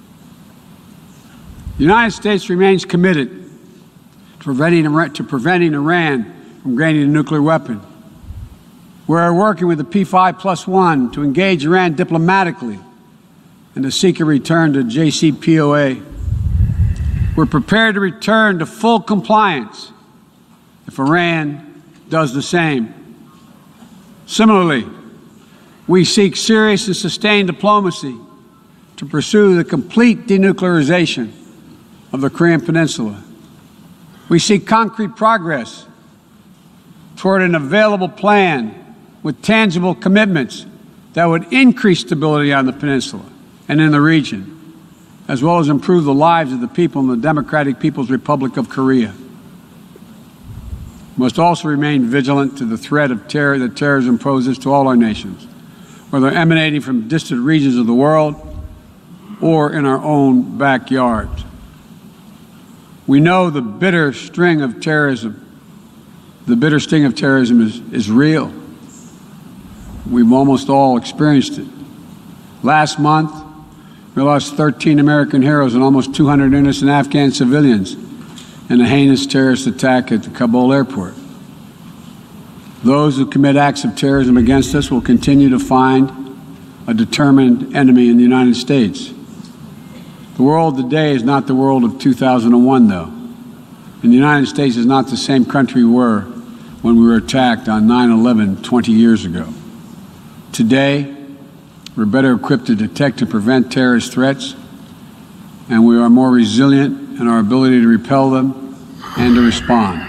Speaker 5: The United States remains committed to preventing, to preventing Iran from gaining a nuclear weapon. We're working with the P five plus one to engage Iran diplomatically and to seek a return to J C P O A. We're prepared to return to full compliance if Iran does the same. Similarly, we seek serious and sustained diplomacy to pursue the complete denuclearization of the Korean Peninsula. We seek concrete progress toward an available plan with tangible commitments that would increase stability on the peninsula and in the region, as well as improve the lives of the people in the Democratic People's Republic of Korea. We must also remain vigilant to the threat of terror that terrorism poses to all our nations, whether emanating from distant regions of the world or in our own backyards. We know the bitter sting of terrorism, the bitter sting of terrorism is, is real. We've almost all experienced it. Last month, we lost thirteen American heroes and almost two hundred innocent Afghan civilians in a heinous terrorist attack at the Kabul airport. Those who commit acts of terrorism against us will continue to find a determined enemy in the United States. The world today is not the world of two thousand one, though. And the United States is not the same country we were when we were attacked on nine eleven twenty years ago. Today, We're better equipped to detect and prevent terrorist threats, and we are more resilient in our ability to repel them and to respond.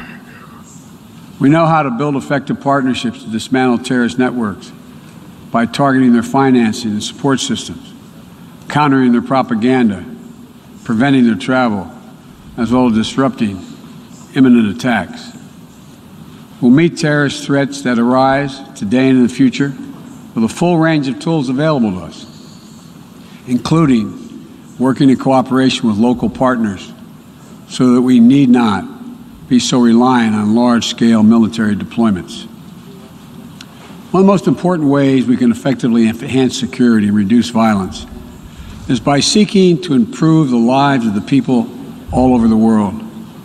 Speaker 5: We know how to build effective partnerships to dismantle terrorist networks by targeting their financing and support systems, countering their propaganda, preventing their travel, as well as disrupting imminent attacks. We'll meet terrorist threats that arise today and in the future with a full range of tools available to us, including working in cooperation with local partners so that we need not be so reliant on large-scale military deployments. One of the most important ways we can effectively enhance security and reduce violence is by seeking to improve the lives of the people all over the world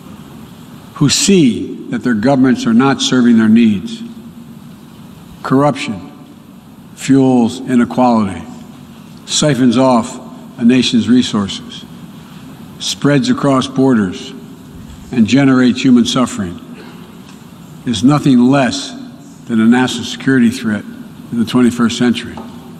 Speaker 5: who see that their governments are not serving their needs. Corruption fuels inequality, siphons off a nation's resources, spreads across borders, and generates human suffering, is nothing less than a national security threat in the twenty-first century.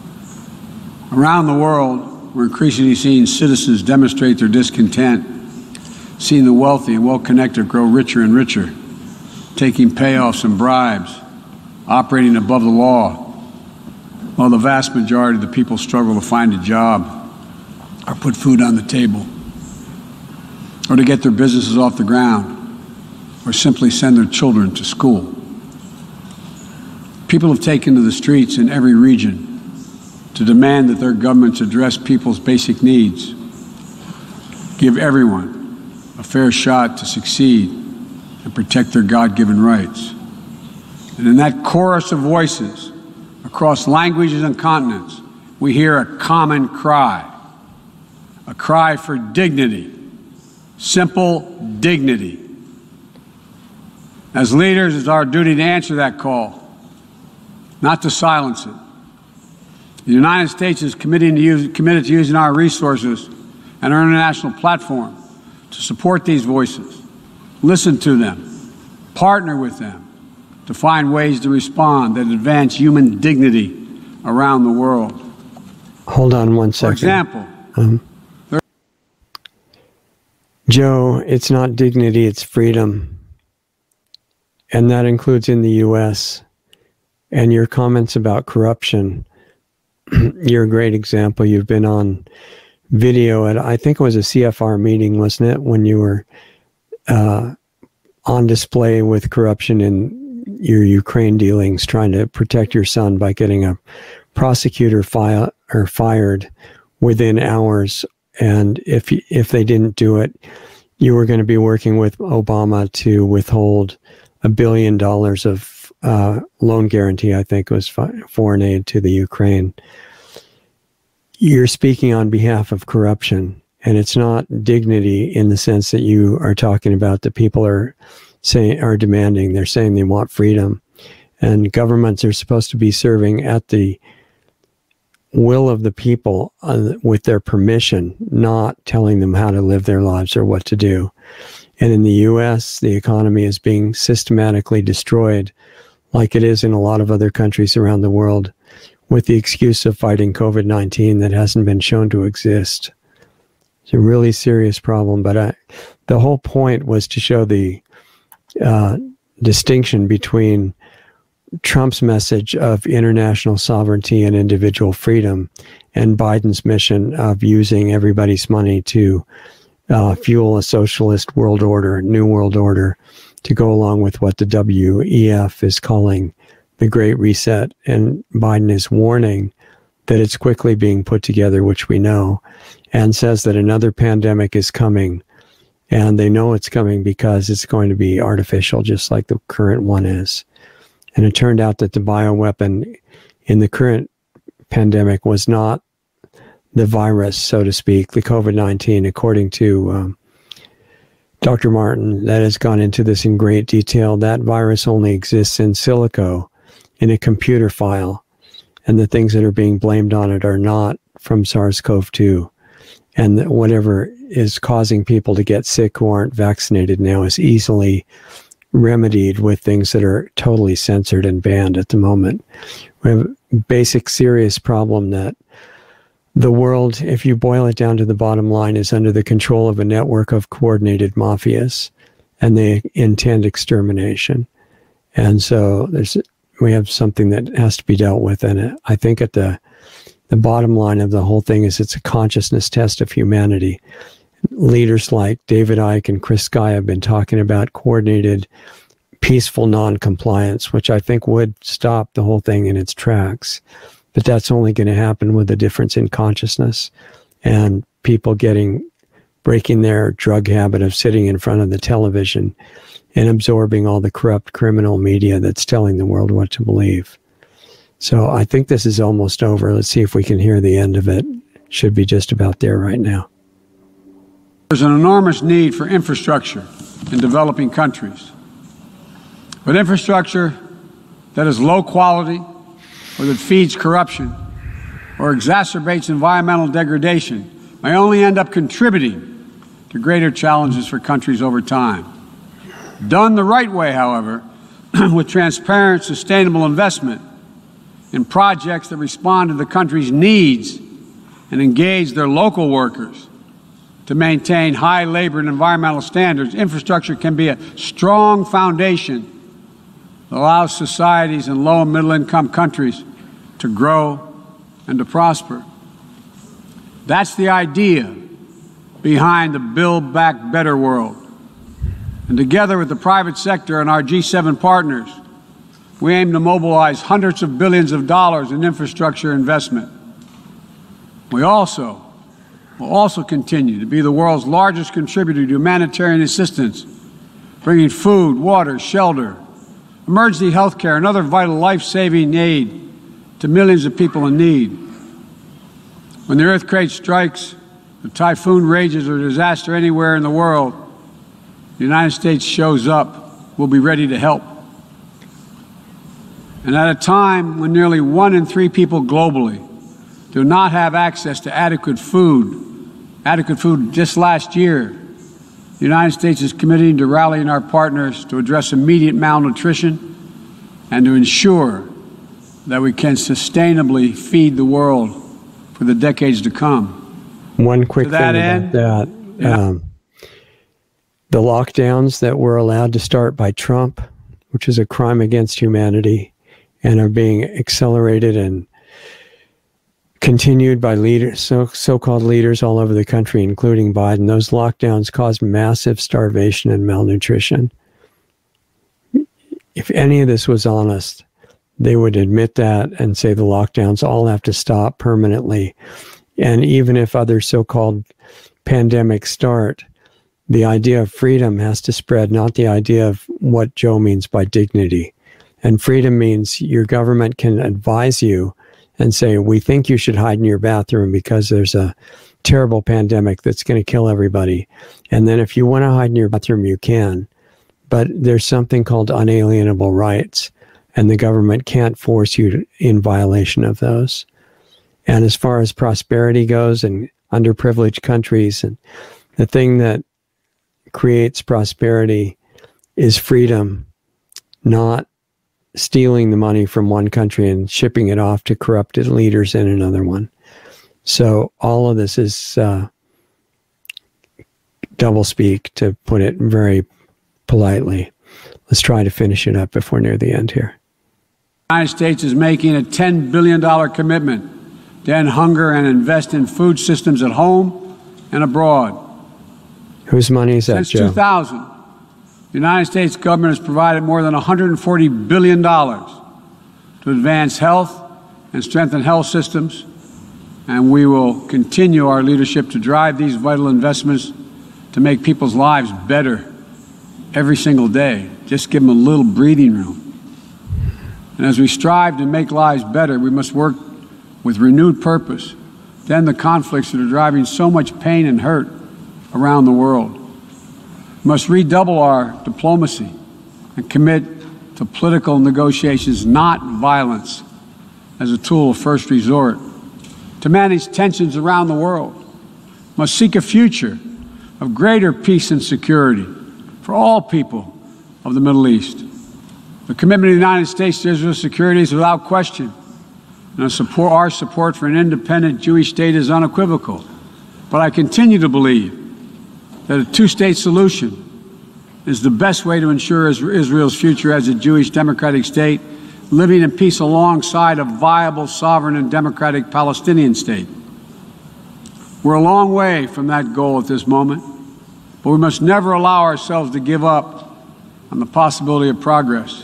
Speaker 5: Around the world, we're increasingly seeing citizens demonstrate their discontent, seeing the wealthy and well-connected grow richer and richer, taking payoffs and bribes, operating above the law, while the vast majority of the people struggle to find a job or put food on the table, or to get their businesses off the ground, or simply send their children to school. People have taken to the streets in every region to demand that their governments address people's basic needs, give everyone a fair shot to succeed, and protect their God-given rights. And in that chorus of voices, across languages and continents, we hear a common cry, a cry for dignity, simple dignity. As leaders, it's our duty to answer that call, not to silence it. The United States is committed to, use, committed to using our resources and our international platform to support these voices, listen to them, partner with them, to find ways to respond that advance human dignity around the world.
Speaker 1: Hold on one second.
Speaker 5: For example,
Speaker 1: um, Joe, it's not dignity, it's freedom. And that includes in the U S. And your comments about corruption, you're a great example. You've been on video at, I think it was a C F R meeting, wasn't it, when you were uh, on display with corruption in your Ukraine dealings, trying to protect your son by getting a prosecutor file, or fired within hours. And if if they didn't do it, you were going to be working with Obama to withhold a billion dollars of uh, loan guarantee, I think it was foreign aid to the Ukraine. You're speaking on behalf of corruption, and it's not dignity in the sense that you are talking about that people are saying are demanding. They're saying they want freedom, and governments are supposed to be serving at the will of the people uh, with their permission, not telling them how to live their lives or what to do. And in the U S, the economy is being systematically destroyed, like it is in a lot of other countries around the world, with the excuse of fighting COVID nineteen that hasn't been shown to exist. It's a really serious problem, but I, the whole point was to show the uh, distinction between Trump's message of international sovereignty and individual freedom and Biden's mission of using everybody's money to uh, fuel a socialist world order, new world order, to go along with what the W E F is calling the Great Reset. And Biden is warning that it's quickly being put together, which we know, and says that another pandemic is coming. And they know it's coming because it's going to be artificial, just like the current one is. And it turned out that the bioweapon in the current pandemic was not the virus, so to speak, the COVID nineteen, according to um, Doctor Martin, that has gone into this in great detail. That virus only exists in silico, in a computer file. And the things that are being blamed on it are not from SARS CoV two. And that whatever is causing people to get sick who aren't vaccinated now is easily remedied with things that are totally censored and banned at the moment. We have a basic serious problem that the world, if you boil it down to the bottom line, is under the control of a network of coordinated mafias, and they intend extermination. And so there's we have something that has to be dealt with. And I think at the the bottom line of the whole thing is it's a consciousness test of humanity. Leaders like David Icke and Chris Sky have been talking about coordinated, peaceful non-compliance, which I think would stop the whole thing in its tracks. But that's only going to happen with a difference in consciousness and people getting, breaking their drug habit of sitting in front of the television and absorbing all the corrupt criminal media that's telling the world what to believe. So I think this is almost over. Let's see if we can hear the end of it. Should be just about there right now.
Speaker 5: There's an enormous need for infrastructure in developing countries. But infrastructure that is low quality, or that feeds corruption, or exacerbates environmental degradation, may only end up contributing to greater challenges for countries over time. Done the right way, however, with transparent, sustainable investment in projects that respond to the country's needs and engage their local workers to maintain high labor and environmental standards, infrastructure can be a strong foundation that allows societies in low and middle income countries to grow and to prosper. That's the idea behind the Build Back Better world. And together with the private sector and our G seven partners, we aim to mobilize hundreds of billions of dollars in infrastructure investment. We also will also continue to be the world's largest contributor to humanitarian assistance, bringing food, water, shelter, emergency health care, and other vital life-saving aid to millions of people in need. When the earthquake strikes, the typhoon rages, or disaster anywhere in the world, the United States shows up. We'll be ready to help. And at a time when nearly one in three people globally do not have access to adequate food, adequate food just last year, the United States is committing to rallying our partners to address immediate malnutrition and to ensure that we can sustainably feed the world for the decades to come.
Speaker 1: One quick
Speaker 5: To that
Speaker 1: thing
Speaker 5: end,
Speaker 1: about that.
Speaker 5: yeah.
Speaker 1: Um, the lockdowns that were allowed to start by Trump, which is a crime against humanity, and are being accelerated and continued by leaders, so, so-called leaders all over the country, including Biden. Those lockdowns caused massive starvation and malnutrition. If any of this was honest, they would admit that and say the lockdowns all have to stop permanently. And even if other so-called pandemics start, the idea of freedom has to spread, not the idea of what Joe means by dignity. And freedom means your government can advise you and say, we think you should hide in your bathroom because there's a terrible pandemic that's going to kill everybody. And then if you want to hide in your bathroom, you can. But there's something called unalienable rights, and the government can't force you to, in violation of those. And as far as prosperity goes and underprivileged countries, and the thing that creates prosperity is freedom, not stealing the money from one country and shipping it off to corrupted leaders in another one. So all of this is uh, doublespeak, to put it very politely. Let's try to finish it up if we're near the end here.
Speaker 5: The United States is making a ten billion dollars commitment to end hunger and invest in food systems at home and abroad.
Speaker 1: Whose money is that,
Speaker 5: Since
Speaker 1: Joe?
Speaker 5: two thousand, the United States government has provided more than one hundred forty billion dollars to advance health and strengthen health systems, and we will continue our leadership to drive these vital investments to make people's lives better every single day. Just give them a little breathing room. And as we strive to make lives better, we must work with renewed purpose to end the conflicts that are driving so much pain and hurt around the world. We must redouble our diplomacy and commit to political negotiations, not violence, as a tool of first resort. To manage tensions around the world, we must seek a future of greater peace and security for all people of the Middle East. The commitment of the United States to Israel's security is without question, and our support, our support for an independent Jewish state is unequivocal. But I continue to believe that a two-state solution is the best way to ensure Israel's future as a Jewish democratic state, living in peace alongside a viable, sovereign, and democratic Palestinian state. We're a long way from that goal at this moment, but we must never allow ourselves to give up on the possibility of progress.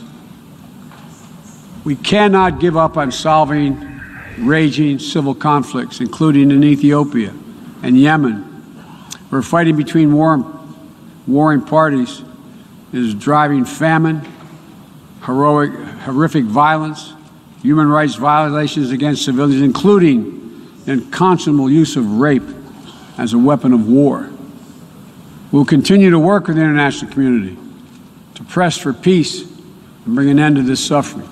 Speaker 5: We cannot give up on solving raging civil conflicts, including in Ethiopia and Yemen, where fighting between war, warring parties is driving famine, heroic, horrific violence, human rights violations against civilians, including the unconscionable use of rape as a weapon of war. We'll continue to work with the international community to press for peace and bring an end to this suffering.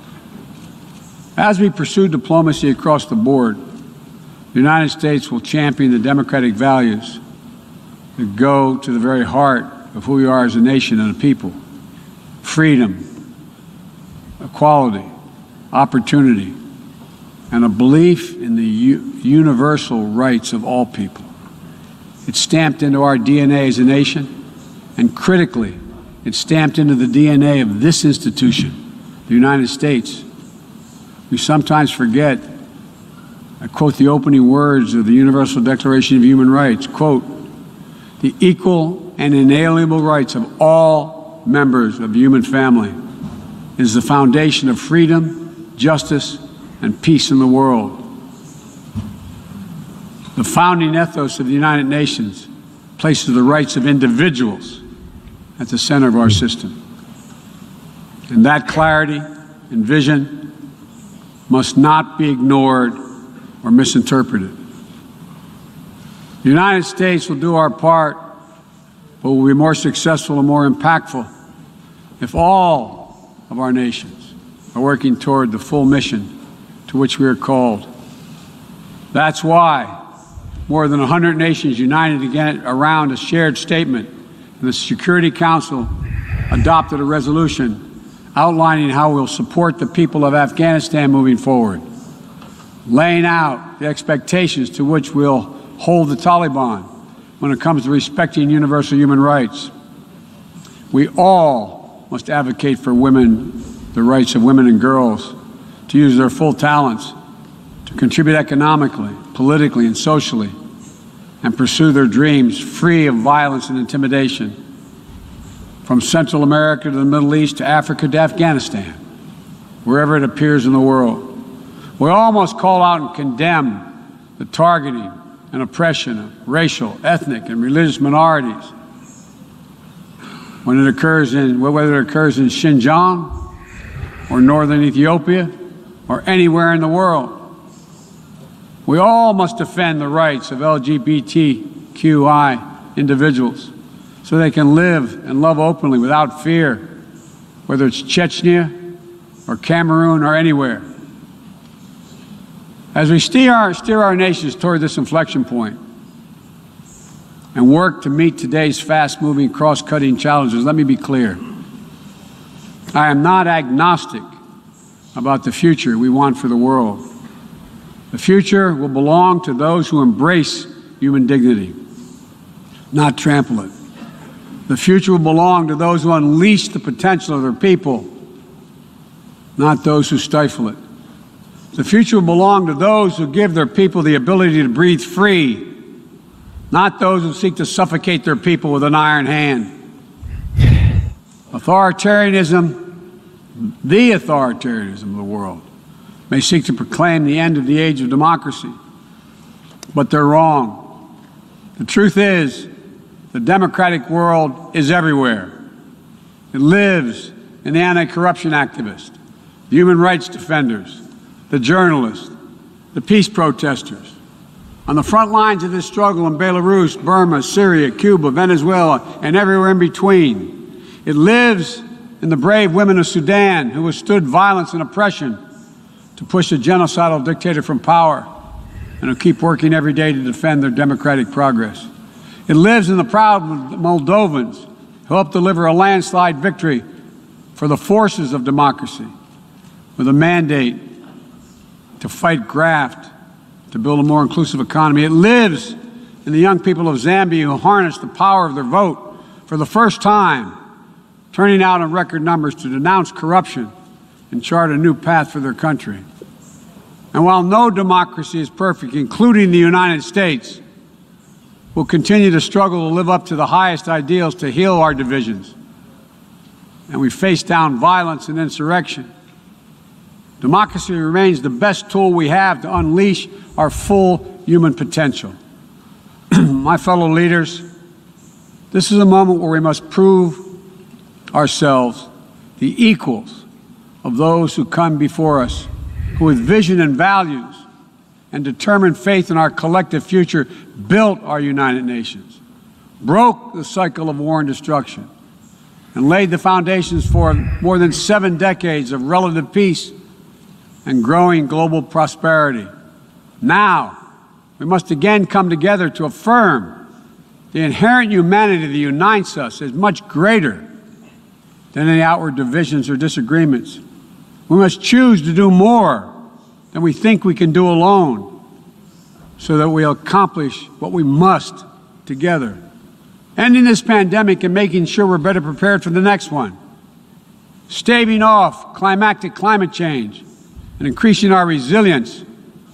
Speaker 5: As we pursue diplomacy across the board, the United States will champion the democratic values that go to the very heart of who we are as a nation and a people: freedom, equality, opportunity, and a belief in the u- universal rights of all people. It's stamped into our D N A as a nation, and critically, it's stamped into the D N A of this institution, the United States. We sometimes forget, I quote the opening words of the Universal Declaration of Human Rights, quote, "The equal and inalienable rights of all members of the human family is the foundation of freedom, justice, and peace in the world." The founding ethos of the United Nations places the rights of individuals at the center of our system. And that clarity and vision must not be ignored or misinterpreted. The United States will do our part, but will be more successful and more impactful if all of our nations are working toward the full mission to which we are called. That's why more than one hundred nations united again around a shared statement, and the Security Council adopted a resolution outlining how we'll support the people of Afghanistan moving forward, laying out the expectations to which we'll hold the Taliban when it comes to respecting universal human rights. We all must advocate for women, the rights of women and girls to use their full talents, to contribute economically, politically, and socially, and pursue their dreams free of violence and intimidation. From Central America to the Middle East to Africa to Afghanistan, wherever it appears in the world. We all must call out and condemn the targeting and oppression of racial, ethnic, and religious minorities when it occurs in, whether it occurs in Xinjiang or northern Ethiopia or anywhere in the world. We all must defend the rights of L G B T Q I individuals so they can live and love openly without fear, whether it's Chechnya or Cameroon or anywhere. As we steer our, steer our nations toward this inflection point and work to meet today's fast-moving, cross-cutting challenges, let me be clear. I am not agnostic about the future we want for the world. The future will belong to those who embrace human dignity, not trample it. The future will belong to those who unleash the potential of their people, not those who stifle it. The future will belong to those who give their people the ability to breathe free, not those who seek to suffocate their people with an iron hand. Authoritarianism, the authoritarianism of the world, may seek to proclaim the end of the age of democracy, but they're wrong. The truth is, the democratic world is everywhere. It lives in the anti-corruption activists, the human rights defenders, the journalists, the peace protesters. On the front lines of this struggle in Belarus, Burma, Syria, Cuba, Venezuela, and everywhere in between. It lives in the brave women of Sudan who withstood violence and oppression to push a genocidal dictator from power and who keep working every day to defend their democratic progress. It lives in the proud Moldovans to help deliver a landslide victory for the forces of democracy, with a mandate to fight graft, to build a more inclusive economy. It lives in the young people of Zambia who harness the power of their vote for the first time, turning out in record numbers to denounce corruption and chart a new path for their country. And while no democracy is perfect, including the United States, we'll continue to struggle to live up to the highest ideals to heal our divisions. And we face down violence and insurrection. Democracy remains the best tool we have to unleash our full human potential. My fellow leaders, this is a moment where we must prove ourselves the equals of those who come before us, who with vision and values and determined faith in our collective future built our United Nations, broke the cycle of war and destruction, and laid the foundations for more than seven decades of relative peace and growing global prosperity. Now, we must again come together to affirm the inherent humanity that unites us is much greater than any outward divisions or disagreements. We must choose to do more than we think we can do alone, so that we accomplish what we must together. Ending this pandemic and making sure we're better prepared for the next one. Staving off climactic climate change and increasing our resilience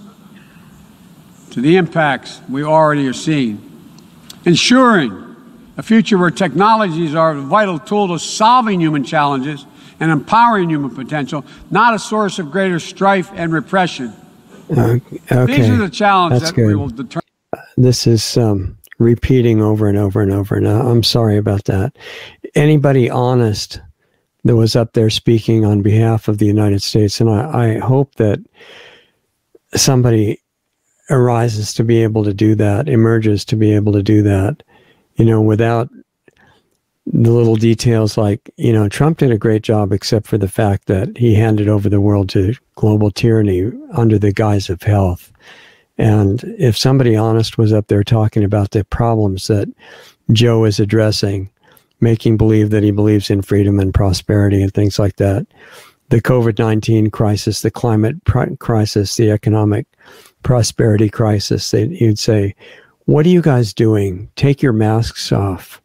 Speaker 5: to the impacts we already are seeing. Ensuring a future where technologies are a vital tool to solving human challenges and empowering human potential, not a source of greater strife and repression.
Speaker 1: Uh, okay.
Speaker 5: These are the challenges
Speaker 1: That's
Speaker 5: that
Speaker 1: good.
Speaker 5: we will determine.
Speaker 1: This is um, repeating over and over and over. Now, I'm sorry about that. Anybody honest that was up there speaking on behalf of the United States, and I, I hope that somebody arises to be able to do that, emerges to be able to do that, you know, without the little details like, you know, Trump did a great job except for the fact that he handed over the world to global tyranny under the guise of health. And if somebody honest was up there talking about the problems that Joe is addressing, making believe that he believes in freedom and prosperity and things like that, the COVID nineteen crisis, the climate pr- crisis, the economic prosperity crisis, they, you'd say, what are you guys doing? Take your masks off.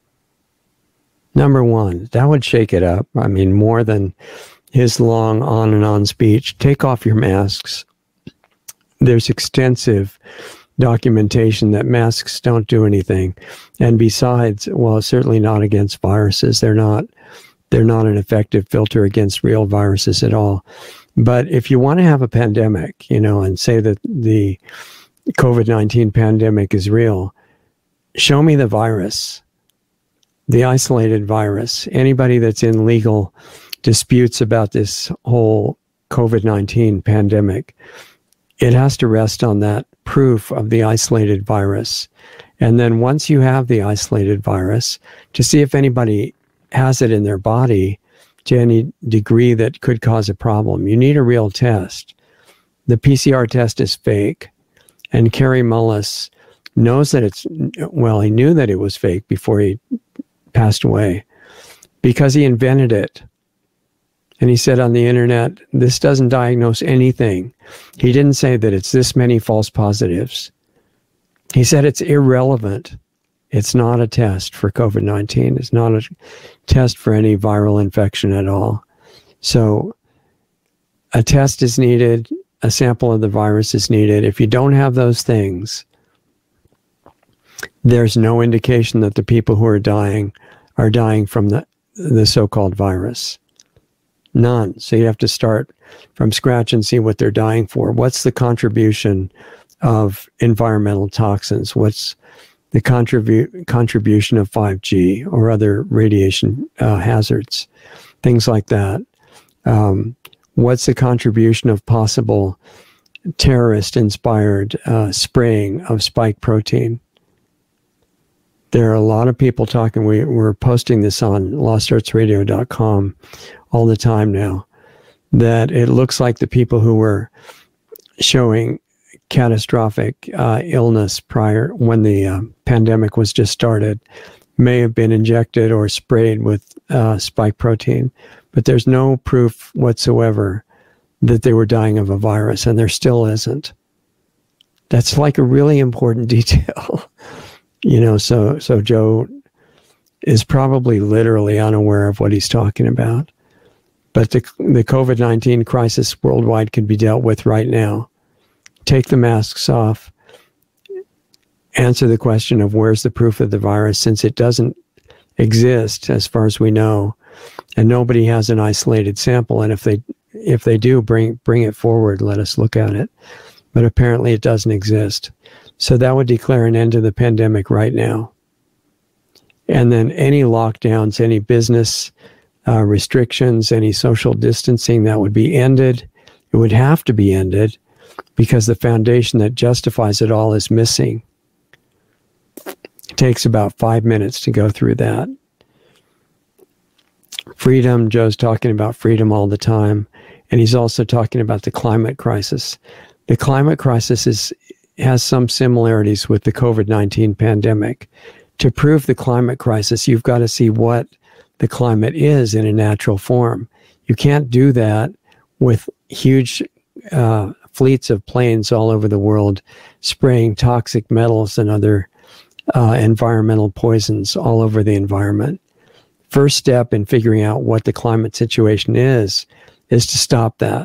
Speaker 1: Number one, that would shake it up. I mean, more than his long on and on speech. Take off your masks. There's extensive documentation that masks don't do anything. And besides, well, certainly not against viruses. They're not, they're not an effective filter against real viruses at all. But if you want to have a pandemic, you know, and say that the COVID nineteen pandemic is real, show me the virus. The isolated virus. Anybody that's in legal disputes about this whole COVID nineteen pandemic, it has to rest on that proof of the isolated virus. And then once you have the isolated virus, to see if anybody has it in their body to any degree that could cause a problem, you need a real test. The P C R test is fake. And Kary Mullis knows that it's, well, he knew that it was fake before he passed away because he invented it. And he said on the internet, this doesn't diagnose anything. He didn't say that it's this many false positives. He said it's irrelevant. It's not a test for COVID nineteen. It's not a test for any viral infection at all. So a test is needed. A sample of the virus is needed. If you don't have those things, there's no indication that the people who are dying are dying from the, the so-called virus. None. So you have to start from scratch and see what they're dying for. What's the contribution of environmental toxins? What's the contribu- contribution of five G or other radiation uh, hazards? Things like that. Um, what's the contribution of possible terrorist-inspired uh, spraying of spike protein? There are a lot of people talking. We, we're posting this on lost arts radio dot com all the time now, that it looks like the people who were showing catastrophic uh, illness prior, when the uh, pandemic was just started, may have been injected or sprayed with uh, spike protein, but there's no proof whatsoever that they were dying of a virus, and there still isn't. That's like a really important detail. You know, so so Joe is probably literally unaware of what he's talking about. But the the COVID nineteen crisis worldwide can be dealt with right now. Take the masks off. Answer the question of where's the proof of the virus, since it doesn't exist as far as we know, and nobody has an isolated sample. And if they if they do, bring bring it forward. Let us look at it. But apparently it doesn't exist. So that would declare an end to the pandemic right now. And then any lockdowns, any business uh, restrictions, any social distancing, that would be ended. It would have to be ended because the foundation that justifies it all is missing. It takes about five minutes to go through that. Freedom, Joe's talking about freedom all the time. And he's also talking about the climate crisis. The climate crisis is has some similarities with the COVID nineteen pandemic. To prove the climate crisis, you've got to see what the climate is in a natural form. You can't do that with huge uh, fleets of planes all over the world spraying toxic metals and other uh, environmental poisons all over the environment. First step in figuring out what the climate situation is, is to stop that.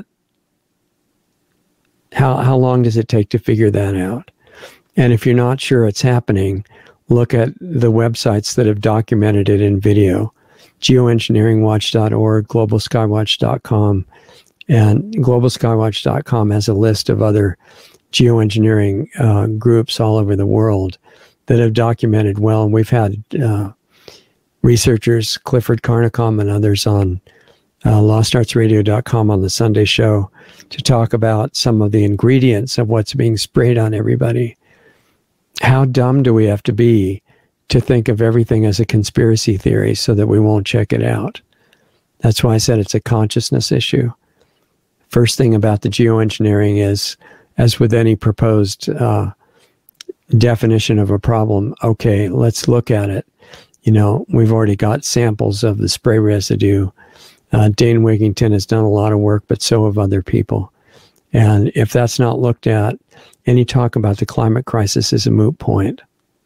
Speaker 1: How how long does it take to figure that out? And if you're not sure it's happening, look at the websites that have documented it in video. geoengineering watch dot org, global skywatch dot com, and global skywatch dot com has a list of other geoengineering uh, groups all over the world that have documented well. And we've had uh, researchers, Clifford Carnicom and others on Uh, lost arts radio dot com on the Sunday show to talk about some of the ingredients of what's being sprayed on everybody. How dumb do we have to be to think of everything as a conspiracy theory so that we won't check it out? That's why I said it's a consciousness issue. First thing about the geoengineering is, as with any proposed uh, definition of a problem, okay, let's look at it. You know, we've already got samples of the spray residue. Uh, Dane Wigington has done a lot of work, but so have other people. And if that's not looked at, any talk about the climate crisis is a moot point.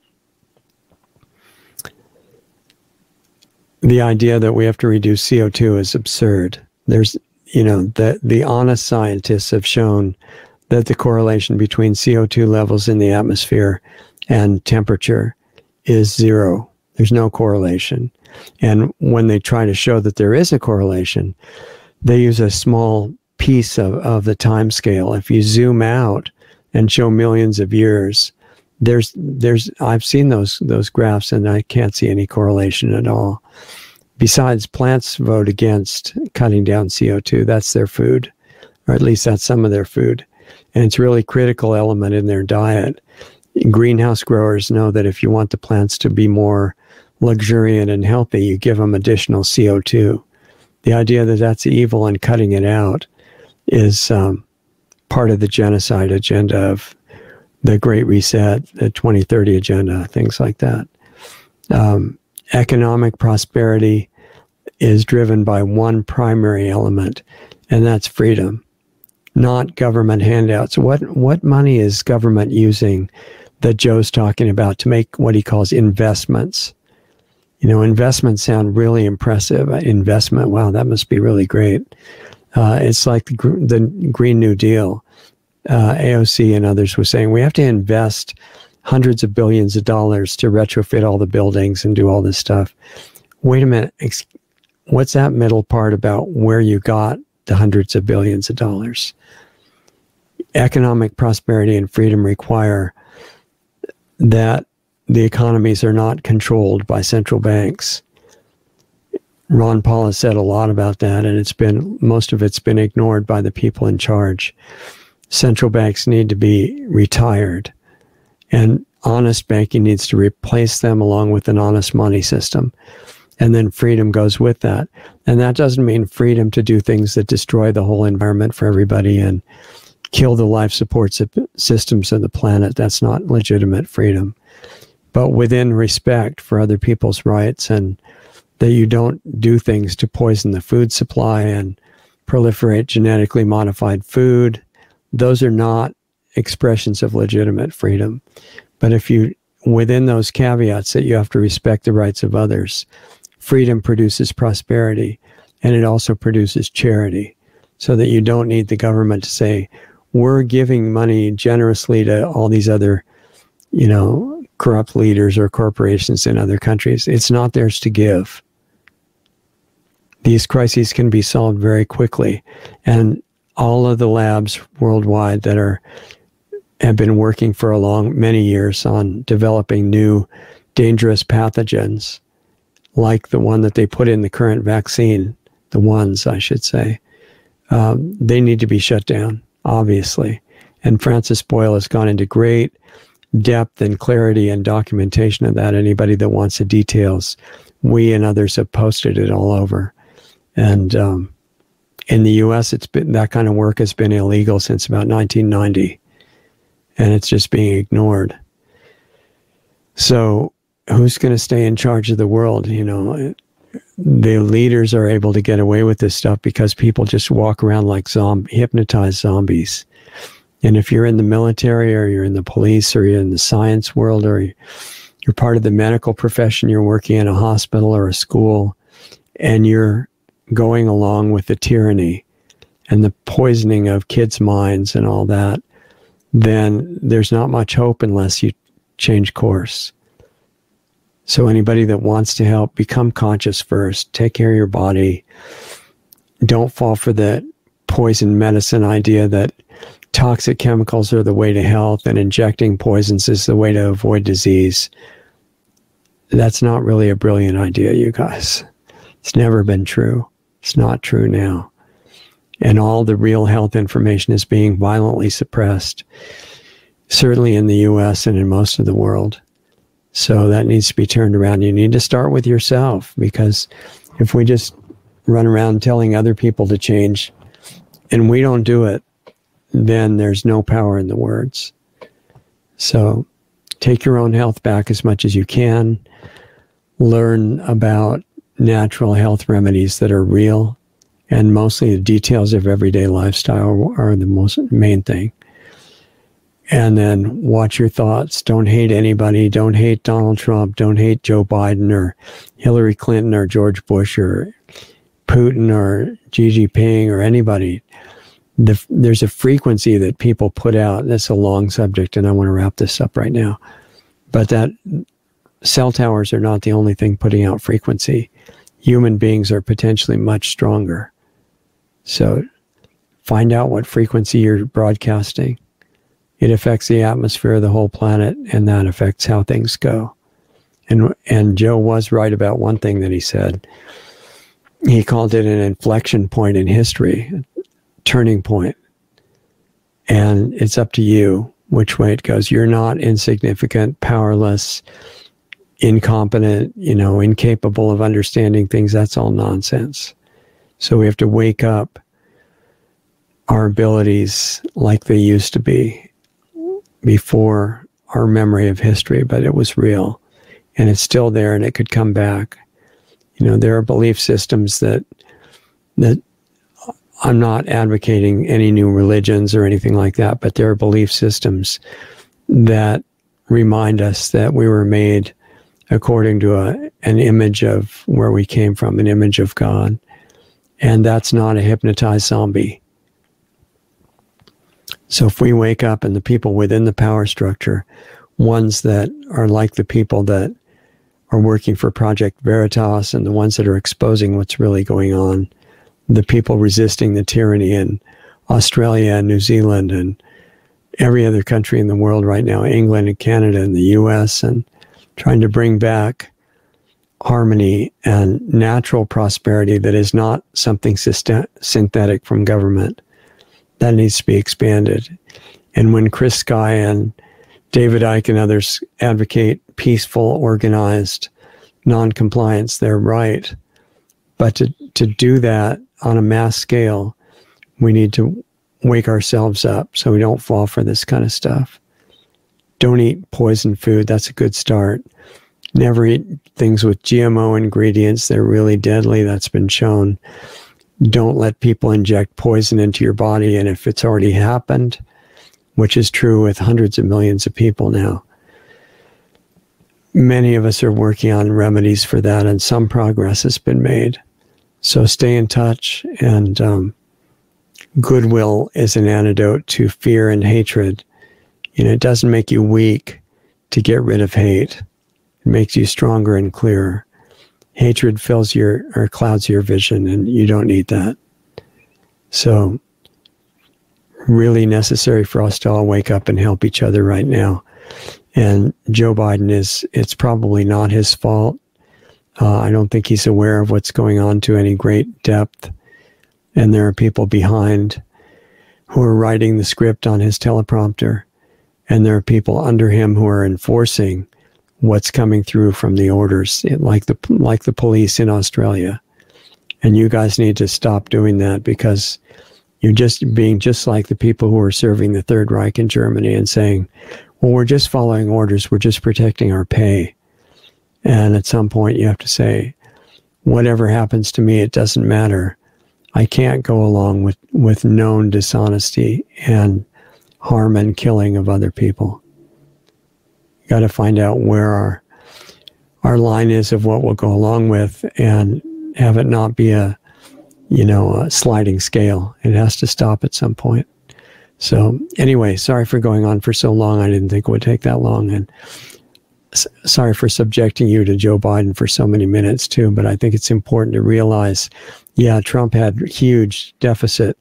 Speaker 1: The idea that we have to reduce C O two is absurd. There's, you know, the, the honest scientists have shown that the correlation between C O two levels in the atmosphere and temperature is zero. There's no correlation. And when they try to show that there is a correlation, they use a small piece of, of the time scale. If you zoom out and show millions of years, there's there's I've seen those those graphs and I can't see any correlation at all. Besides, plants vote against cutting down C O two. That's their food, or at least that's some of their food. And it's a really critical element in their diet. Greenhouse growers know that if you want the plants to be more luxuriant and healthy, you give them additional C O two. The idea that that's evil and cutting it out is um, part of the genocide agenda of the Great Reset, the twenty thirty agenda, things like that. Um, economic prosperity is driven by one primary element, and that's freedom, not government handouts. What what money is government using that Joe's talking about to make what he calls investments? You know, investments sound really impressive. Investment, wow, that must be really great. Uh, it's like the, the Green New Deal. Uh, A O C and others were saying we have to invest hundreds of billions of dollars to retrofit all the buildings and do all this stuff. Wait a minute. Ex- what's that middle part about where you got the hundreds of billions of dollars? Economic prosperity and freedom require that the economies are not controlled by central banks. Ron Paul has said a lot about that, and it's been most of it's been ignored by the people in charge. Central banks need to be retired, and honest banking needs to replace them along with an honest money system. And then freedom goes with that. And that doesn't mean freedom to do things that destroy the whole environment for everybody and kill the life support systems of the planet. That's not legitimate freedom. but within respect for other people's rights, and that you don't do things to poison the food supply and proliferate genetically modified food. Those are not expressions of legitimate freedom. But if you, within those caveats that you have to respect the rights of others, freedom produces prosperity, and it also produces charity, so that you don't need the government to say, we're giving money generously to all these other, you know, corrupt leaders or corporations in other countries. It's not theirs to give. These crises can be solved very quickly. And all of the labs worldwide that are have been working for a long, many years on developing new dangerous pathogens, like the one that they put in the current vaccine, the ones, I should say, um, they need to be shut down, obviously. And Francis Boyle has gone into great depth and clarity and documentation of that. Anybody that wants the details, we and others have posted it all over. And um, in the U S, it's been, that kind of work has been illegal since about nineteen ninety, and it's just being ignored. So who's going to stay in charge of the world? You know, the leaders are able to get away with this stuff because people just walk around like zombie, hypnotized zombies. And if you're in the military, or you're in the police, or you're in the science world, or you're part of the medical profession, you're working in a hospital or a school, and you're going along with the tyranny and the poisoning of kids' minds and all that, then there's not much hope unless you change course. So anybody that wants to help, become conscious first, take care of your body. Don't fall for the poison medicine idea that toxic chemicals are the way to health and injecting poisons is the way to avoid disease. That's not really a brilliant idea, you guys. It's never been true. It's not true now. And all the real health information is being violently suppressed, certainly in the U S and in most of the world. So that needs to be turned around. You need to start with yourself, because if we just run around telling other people to change and we don't do it, then there's no power in the words. So take your own health back as much as you can. Learn about natural health remedies that are real, and mostly the details of everyday lifestyle are the most main thing. And then watch your thoughts. Don't hate anybody. Don't hate Donald Trump. Don't hate Joe Biden or Hillary Clinton or George Bush or Putin or Xi Jinping or anybody. The, there's a frequency that people put out. That's a long subject, and I want to wrap this up right now. But that cell towers are not the only thing putting out frequency. Human beings are potentially much stronger. So find out what frequency you're broadcasting. It affects the atmosphere of the whole planet, and that affects how things go. And and Joe was right about one thing that he said. He called it an inflection point in history, a turning point. And it's up to you which way it goes. You're not insignificant, powerless, incompetent, you know, incapable of understanding things. That's all nonsense. So we have to wake up our abilities like they used to be before our memory of history, but it was real, and it's still there, and it could come back. You know, there are belief systems that that I'm not advocating any new religions or anything like that, but there are belief systems that remind us that we were made according to a, an image of where we came from, an image of God. And that's not a hypnotized zombie. So if we wake up, and the people within the power structure, ones that are like the people that are working for Project Veritas and the ones that are exposing what's really going on, the people resisting the tyranny in Australia and New Zealand and every other country in the world right now, England and Canada and the U S, and trying to bring back harmony and natural prosperity that is not something system- synthetic from government. That needs to be expanded. And when Chris Sky and David Icke and others advocate peaceful, organized non-compliance, they're right. But to, to do that on a mass scale, we need to wake ourselves up so we don't fall for this kind of stuff. Don't eat poison food. That's a good start. Never eat things with G M O ingredients. They're really deadly. That's been shown. Don't let people inject poison into your body. And if it's already happened, which is true with hundreds of millions of people now, many of us are working on remedies for that, and some progress has been made. So stay in touch, and um, goodwill is an antidote to fear and hatred. You know, it doesn't make you weak to get rid of hate. It makes you stronger and clearer. Hatred fills your, or clouds your vision, and you don't need that. So, really necessary for us to all wake up and help each other right now. And Joe Biden is, it's probably not his fault. Uh, I don't think he's aware of what's going on to any great depth. And there are people behind who are writing the script on his teleprompter. And there are people under him who are enforcing what's coming through from the orders, like the like the police in Australia. And you guys need to stop doing that, because you're just being just like the people who are serving the Third Reich in Germany and saying, well, we're just following orders, we're just protecting our pay. And at some point you have to say, whatever happens to me, it doesn't matter. I can't go along with, with known dishonesty and harm and killing of other people. Got to find out where our our line is of what we'll go along with, and have it not be a, you know, a sliding scale. It has to stop at some point. So anyway, sorry for going on for so long. I didn't think it would take that long, and s- sorry for subjecting you to Joe Biden for so many minutes too. But I think it's important to realize, yeah, Trump had huge deficit.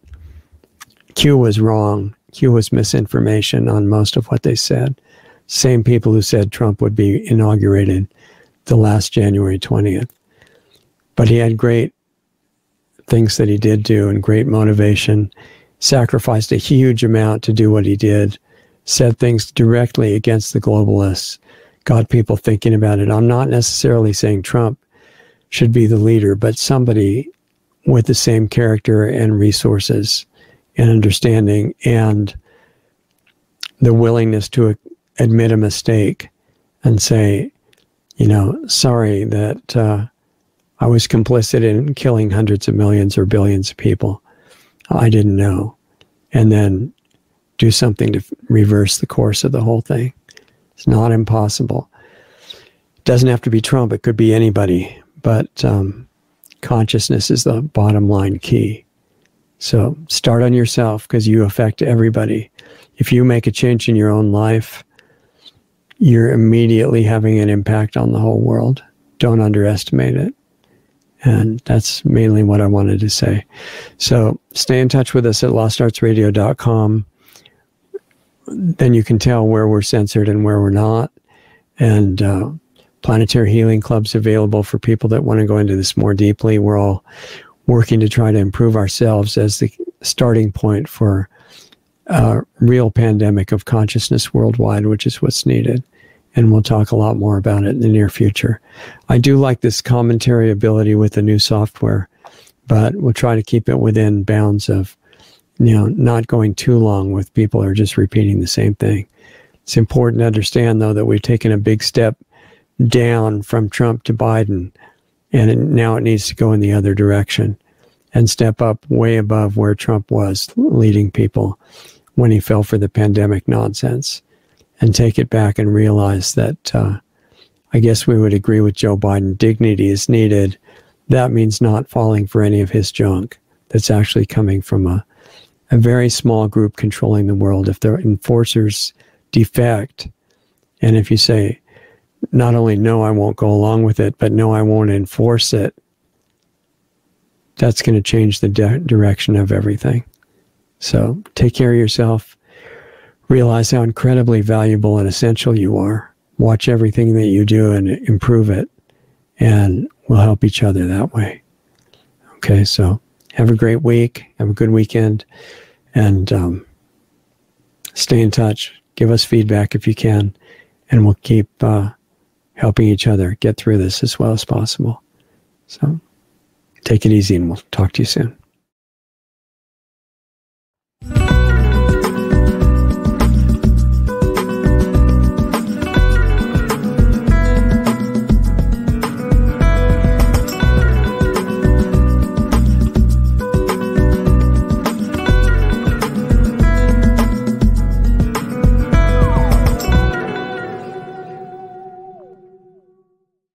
Speaker 1: Q was wrong. Q was misinformation on most of what they said. Same people who said Trump would be inaugurated the last January twentieth. But he had great things that he did do and great motivation, sacrificed a huge amount to do what he did, said things directly against the globalists, got people thinking about it. I'm not necessarily saying Trump should be the leader, but somebody with the same character and resources and understanding and the willingness to admit a mistake and say, you know, sorry that uh, I was complicit in killing hundreds of millions or billions of people. I didn't know. And then do something to reverse the course of the whole thing. It's not impossible. It doesn't have to be Trump. It could be anybody. But um, consciousness is the bottom line key. So start on yourself, because you affect everybody. If you make a change in your own life, you're immediately having an impact on the whole world. Don't underestimate it. And that's mainly what I wanted to say. So stay in touch with us at lost arts radio dot com. Then you can tell where we're censored and where we're not. And uh, Planetary Healing Club's available for people that want to go into this more deeply. We're all working to try to improve ourselves as the starting point for a real pandemic of consciousness worldwide, which is what's needed. And we'll talk a lot more about it in the near future. I do like this commentary ability with the new software, but we'll try to keep it within bounds of, you know, not going too long with people who are just repeating the same thing. It's important to understand, though, that we've taken a big step down from Trump to Biden, and it, now it needs to go in the other direction and step up way above where Trump was leading people when he fell for the pandemic nonsense, and take it back and realize that uh, I guess we would agree with Joe Biden. Dignity is needed. That means not falling for any of his junk that's actually coming from a, a very small group controlling the world. If the enforcers defect, and if you say, not only no, I won't go along with it, but no, I won't enforce it, that's going to change the de- direction of everything. So take care of yourself. Realize how incredibly valuable and essential you are. Watch everything that you do and improve it. And we'll help each other that way. Okay, so have a great week. Have a good weekend. And um, stay in touch. Give us feedback if you can. And we'll keep uh, helping each other get through this as well as possible. So take it easy, and we'll talk to you soon.